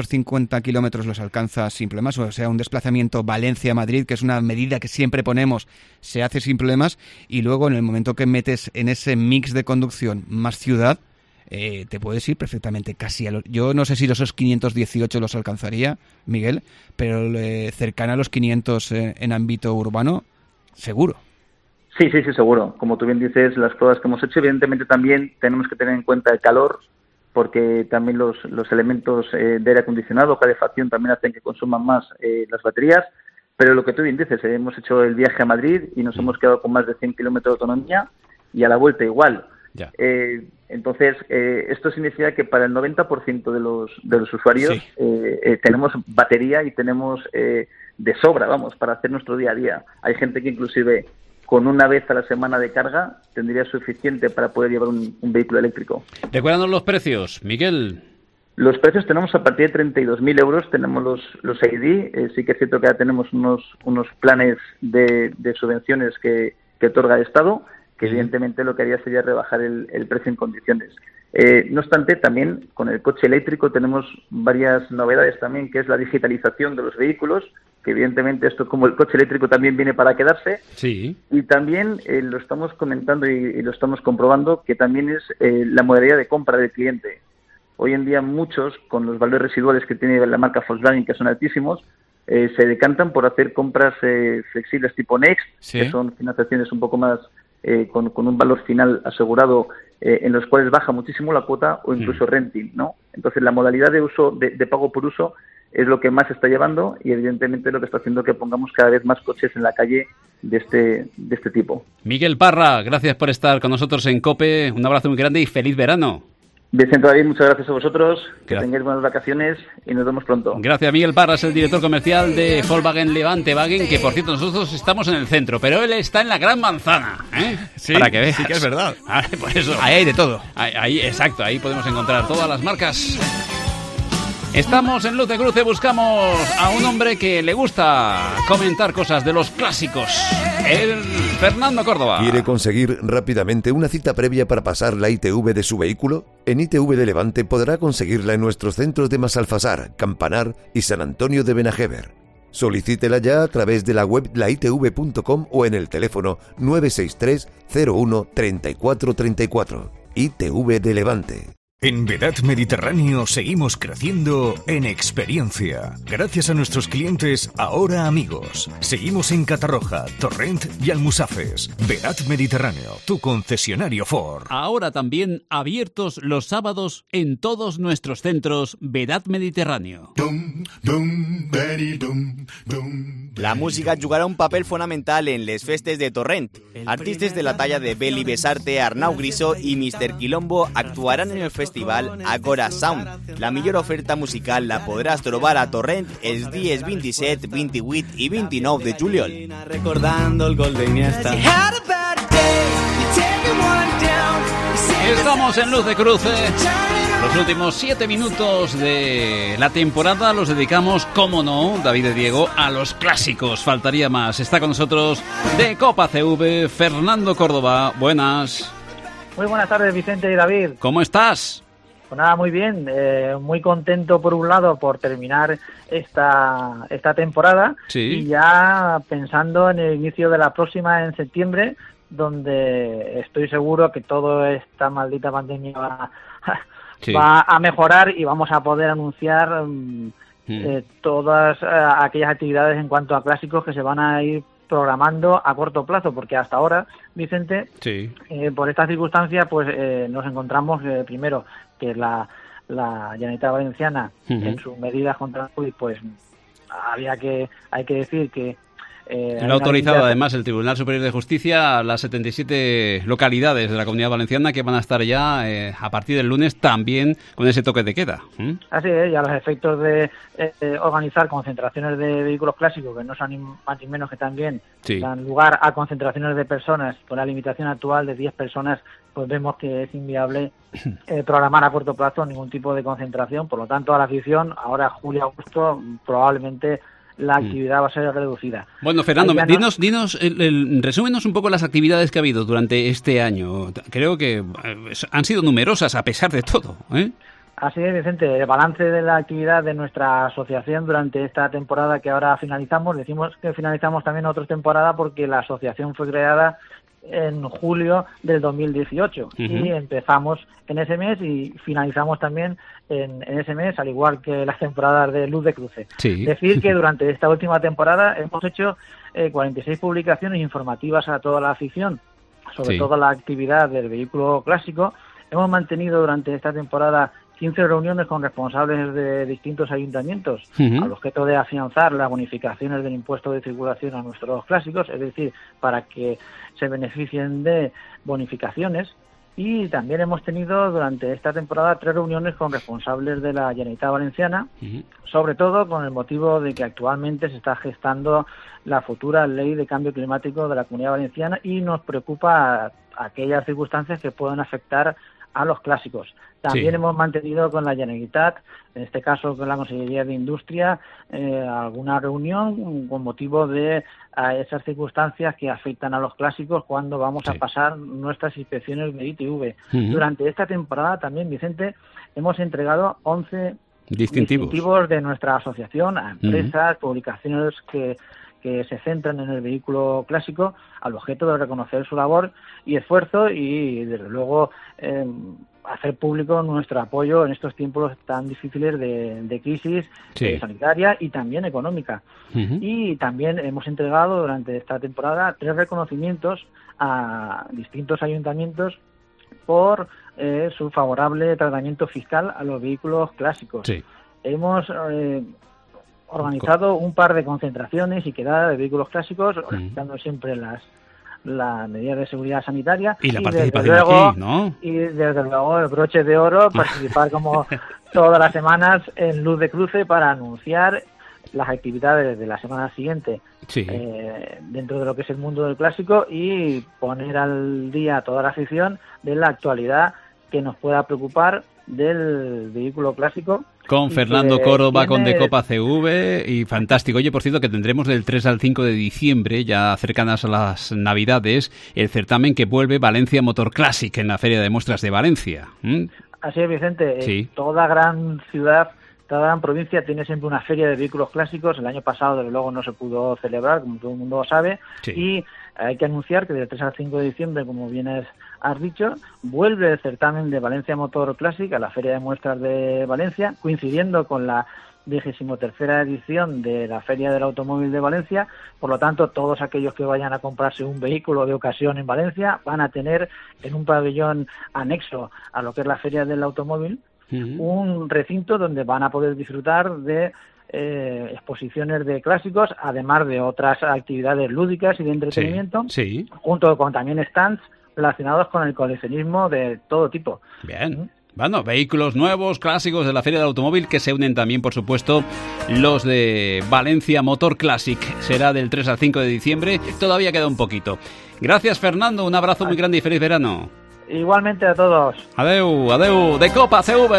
[SPEAKER 9] 350 kilómetros los alcanza sin problemas, o sea, un desplazamiento Valencia-Madrid, que es una medida que siempre ponemos, se hace sin problemas, y luego en el momento que metes en ese mix de conducción más ciudad, te puedes ir perfectamente casi a yo no sé si esos 518 los alcanzaría, Miguel, pero cercana a los 500 en ámbito urbano, seguro.
[SPEAKER 22] Sí, seguro. Como tú bien dices, las pruebas que hemos hecho, evidentemente también tenemos que tener en cuenta el calor, porque también los elementos de aire acondicionado, calefacción, también hacen que consuman más las baterías. Pero lo que tú bien dices, hemos hecho el viaje a Madrid y nos hemos quedado con más de 100 kilómetros de autonomía, y a la vuelta igual.
[SPEAKER 1] Ya.
[SPEAKER 22] Entonces, esto significa que para el 90% de los usuarios tenemos batería y tenemos de sobra, para hacer nuestro día a día. Hay gente que inclusive con una vez a la semana de carga tendría suficiente para poder llevar un vehículo eléctrico.
[SPEAKER 1] Recuérdanos los precios, Miguel.
[SPEAKER 22] Los precios tenemos a partir de 32.000 euros, tenemos los ID, sí que es cierto que ahora tenemos unos planes de subvenciones que otorga el Estado, que evidentemente lo que haría sería rebajar el precio en condiciones. No obstante, también con el coche eléctrico tenemos varias novedades también, que es la digitalización de los vehículos, que evidentemente esto, como el coche eléctrico, también viene para quedarse.
[SPEAKER 1] Sí.
[SPEAKER 22] Y también lo estamos comentando y lo estamos comprobando, que también es la modalidad de compra del cliente. Hoy en día muchos, con los valores residuales que tiene la marca Volkswagen, que son altísimos, se decantan por hacer compras flexibles tipo Next, que son financiaciones un poco más con un valor final asegurado, en los cuales baja muchísimo la cuota, o incluso renting, ¿no? Entonces la modalidad de uso de pago por uso es lo que más se está llevando, y evidentemente lo que está haciendo que pongamos cada vez más coches en la calle de este tipo.
[SPEAKER 1] Miguel Parra, gracias por estar con nosotros en COPE, un abrazo muy grande y feliz verano.
[SPEAKER 22] Vicente David, muchas gracias a vosotros, que tengáis buenas vacaciones y nos vemos pronto.
[SPEAKER 1] Gracias. Miguel Parra es el director comercial de Volkswagen Levante Wagen, que por cierto nosotros estamos en el centro, pero él está en la Gran Manzana,
[SPEAKER 9] Sí,
[SPEAKER 1] para que veas.
[SPEAKER 9] sí que es verdad.
[SPEAKER 1] Por eso.
[SPEAKER 9] Ahí hay de todo.
[SPEAKER 1] Ahí, exacto, ahí podemos encontrar todas las marcas. Estamos en Luz de Cruce, buscamos a un hombre que le gusta comentar cosas de los clásicos, el Fernando Córdoba.
[SPEAKER 2] ¿Quiere conseguir rápidamente una cita previa para pasar la ITV de su vehículo? En ITV de Levante podrá conseguirla en nuestros centros de Masalfasar, Campanar y San Antonio de Benajever. Solicítela ya a través de la web laitv.com o en el teléfono 963 01 34 34. ITV de Levante.
[SPEAKER 21] En Vedat Mediterráneo seguimos creciendo en experiencia. Gracias a nuestros clientes, ahora amigos. Seguimos en Catarroja, Torrent y Almusafes. Vedat Mediterráneo, tu concesionario Ford.
[SPEAKER 1] Ahora también abiertos los sábados en todos nuestros centros Vedat Mediterráneo.
[SPEAKER 10] La música jugarà un paper fonamental en les festes de Torrent. Artistes de la talla de Beli Besarte, Arnau Grisó y Mr. Quilombo actuaran en el festival Agora Sound. La millor oferta musical la podràs trobar a Torrent els dies 27, 28 i 29 de juliol.
[SPEAKER 18] Recordando el gol de Iniesta.
[SPEAKER 1] Estamos en Luz de Cruce. Los últimos 7 minutos de la temporada los dedicamos, como no, David y Diego, a los clásicos. Faltaría más. Está con nosotros de Copa CV, Fernando Córdoba. Buenas.
[SPEAKER 23] Muy buenas tardes, Vicente y David.
[SPEAKER 1] ¿Cómo estás?
[SPEAKER 23] Pues nada, muy bien. Muy contento, por un lado, por terminar esta temporada.
[SPEAKER 1] Sí.
[SPEAKER 23] Y ya pensando en el inicio de la próxima en septiembre, donde estoy seguro que toda esta maldita pandemia va a mejorar y vamos a poder anunciar todas aquellas actividades en cuanto a clásicos que se van a ir programando a corto plazo, porque hasta ahora, Vicente, por estas circunstancias, pues nos encontramos primero que la Generalitat Valenciana, en sus medidas contra el COVID, pues hay que decir que
[SPEAKER 1] Lo ha autorizado además el Tribunal Superior de Justicia, las 77 localidades de la Comunidad Valenciana que van a estar ya a partir del lunes también con ese toque de queda.
[SPEAKER 23] Así es, y a los efectos de organizar concentraciones de vehículos clásicos, que no son más ni menos que también dan lugar a concentraciones de personas, con la limitación actual de 10 personas, pues vemos que es inviable programar a corto plazo ningún tipo de concentración. Por lo tanto, a la afición, ahora julio-agosto, probablemente la actividad va a ser reducida.
[SPEAKER 1] Bueno, Fernando, dinos, resúmenos un poco las actividades que ha habido durante este año. Creo que han sido numerosas a pesar de todo, ¿eh?
[SPEAKER 23] Así es, Vicente. El balance de la actividad de nuestra asociación durante esta temporada que ahora finalizamos, decimos que finalizamos también otra temporada porque la asociación fue creada en julio del 2018 y empezamos en ese mes y finalizamos también en ese mes, al igual que las temporadas de Luz de Cruce. Decir que durante esta última temporada hemos hecho 46 publicaciones informativas a toda la afición sobre toda la actividad del vehículo clásico. Hemos mantenido durante esta temporada 15 reuniones con responsables de distintos ayuntamientos al objeto de afianzar las bonificaciones del impuesto de circulación a nuestros clásicos, es decir, para que se beneficien de bonificaciones. Y también hemos tenido durante esta temporada 3 reuniones con responsables de la Generalitat Valenciana, sobre todo con el motivo de que actualmente se está gestando la futura ley de cambio climático de la Comunidad Valenciana y nos preocupa aquellas circunstancias que pueden afectar a los clásicos. También hemos mantenido con la Generalitat, en este caso con la Consellería de Industria, alguna reunión con motivo de esas circunstancias que afectan a los clásicos cuando vamos a pasar nuestras inspecciones de ITV. Durante esta temporada también, Vicente, hemos entregado 11 distintivos de nuestra asociación a empresas, publicaciones que se centran en el vehículo clásico al objeto de reconocer su labor y esfuerzo y, desde luego, hacer público nuestro apoyo en estos tiempos tan difíciles de crisis sanitaria y también económica. Y también hemos entregado durante esta temporada 3 reconocimientos a distintos ayuntamientos por su favorable tratamiento fiscal a los vehículos clásicos. Hemos organizado un par de concentraciones y quedadas de vehículos clásicos, respetando siempre las medidas de seguridad sanitaria
[SPEAKER 1] y la participación aquí, ¿no?
[SPEAKER 23] Y desde luego el broche de oro, participar como todas las semanas en Luz de Cruce para anunciar las actividades de la semana siguiente dentro de lo que es el mundo del clásico y poner al día a toda la afición de la actualidad que nos pueda preocupar del vehículo clásico.
[SPEAKER 1] Con Fernando Córdoba, con De Copa CV, y fantástico. Oye, por cierto, que tendremos del 3 al 5 de diciembre, ya cercanas a las Navidades, el certamen que vuelve Valencia Motor Classic en la Feria de Muestras de Valencia.
[SPEAKER 23] Así es, Vicente. Toda gran ciudad, toda gran provincia tiene siempre una feria de vehículos clásicos. El año pasado, desde luego, no se pudo celebrar, como todo el mundo sabe, y hay que anunciar que del 3 al 5 de diciembre, como bien has dicho, vuelve el certamen de Valencia Motor Classic a la Feria de Muestras de Valencia, coincidiendo con la 23ª edición de la Feria del Automóvil de Valencia. Por lo tanto, todos aquellos que vayan a comprarse un vehículo de ocasión en Valencia van a tener en un pabellón anexo a lo que es la Feria del Automóvil un recinto donde van a poder disfrutar de exposiciones de clásicos, además de otras actividades lúdicas y de entretenimiento, junto con también stands relacionados con el coleccionismo de todo tipo.
[SPEAKER 1] Bien. Bueno, vehículos nuevos, clásicos de la Feria del Automóvil, que se unen también, por supuesto, los de Valencia Motor Classic. Será del 3 al 5 de diciembre. Todavía queda un poquito. Gracias, Fernando. Un abrazo muy grande y feliz verano.
[SPEAKER 23] Igualmente a todos.
[SPEAKER 1] Adeu, adeu. De Copa CV.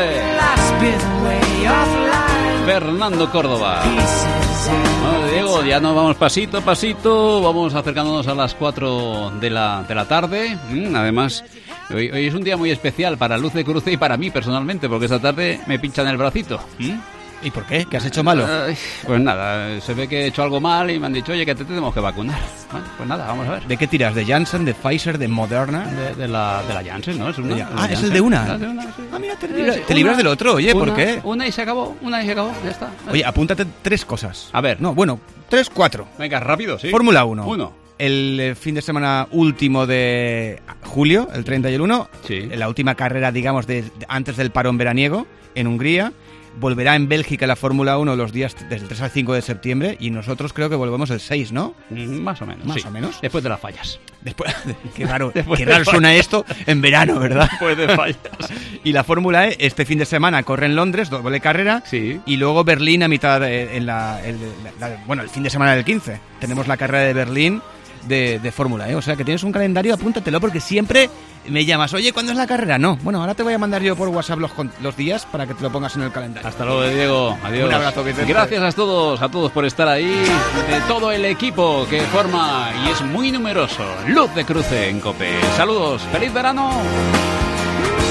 [SPEAKER 1] Fernando Córdoba. Bueno, Diego, ya nos vamos pasito a pasito, vamos acercándonos a las 4 de la tarde. Además, hoy es un día muy especial para Luz de Cruce y para mí personalmente, porque esta tarde me pinchan el bracito.
[SPEAKER 9] ¿Y por qué? ¿Qué has hecho malo?
[SPEAKER 1] Pues nada, se ve que he hecho algo mal y me han dicho, oye, que te tenemos que vacunar. Bueno, pues nada, vamos a ver.
[SPEAKER 9] ¿De qué tiras? ¿De Janssen, de Pfizer, de Moderna?
[SPEAKER 1] De la Janssen, ¿no? Es una.
[SPEAKER 9] ¿Es el de una?
[SPEAKER 1] Sí.
[SPEAKER 9] Ah, mira, te libras del otro, oye, ¿por qué?
[SPEAKER 1] Una y se acabó, ya está.
[SPEAKER 9] Oye, apúntate 3 cosas.
[SPEAKER 1] A ver.
[SPEAKER 9] No, bueno, 3, 4.
[SPEAKER 1] Venga, rápido, sí.
[SPEAKER 9] Fórmula 1. El fin de semana último de julio, el 30 y el 1, la última carrera, digamos, antes del parón veraniego en Hungría. volverá en Bélgica la Fórmula 1 los días desde el 3 al 5 de septiembre y nosotros creo que volvemos el 6, ¿no?
[SPEAKER 1] Más o menos.
[SPEAKER 9] Más o menos.
[SPEAKER 1] Después de las fallas.
[SPEAKER 9] Qué raro suena esto en verano, ¿verdad?
[SPEAKER 1] Después de fallas.
[SPEAKER 9] Y la Fórmula E este fin de semana corre en Londres, doble carrera, y luego Berlín a mitad el fin de semana del 15. Tenemos la carrera de Berlín de Fórmula E, o sea que tienes un calendario, apúntatelo porque siempre me llamas, oye, ¿cuándo es la carrera? No, bueno, ahora te voy a mandar yo por WhatsApp los días para que te lo pongas en el calendario.
[SPEAKER 1] Hasta luego, Diego. Adiós.
[SPEAKER 9] Un abrazo, Vicente.
[SPEAKER 1] Gracias a todos por estar ahí, de todo el equipo que forma y es muy numeroso Luz de Cruce en COPE. Saludos, feliz verano.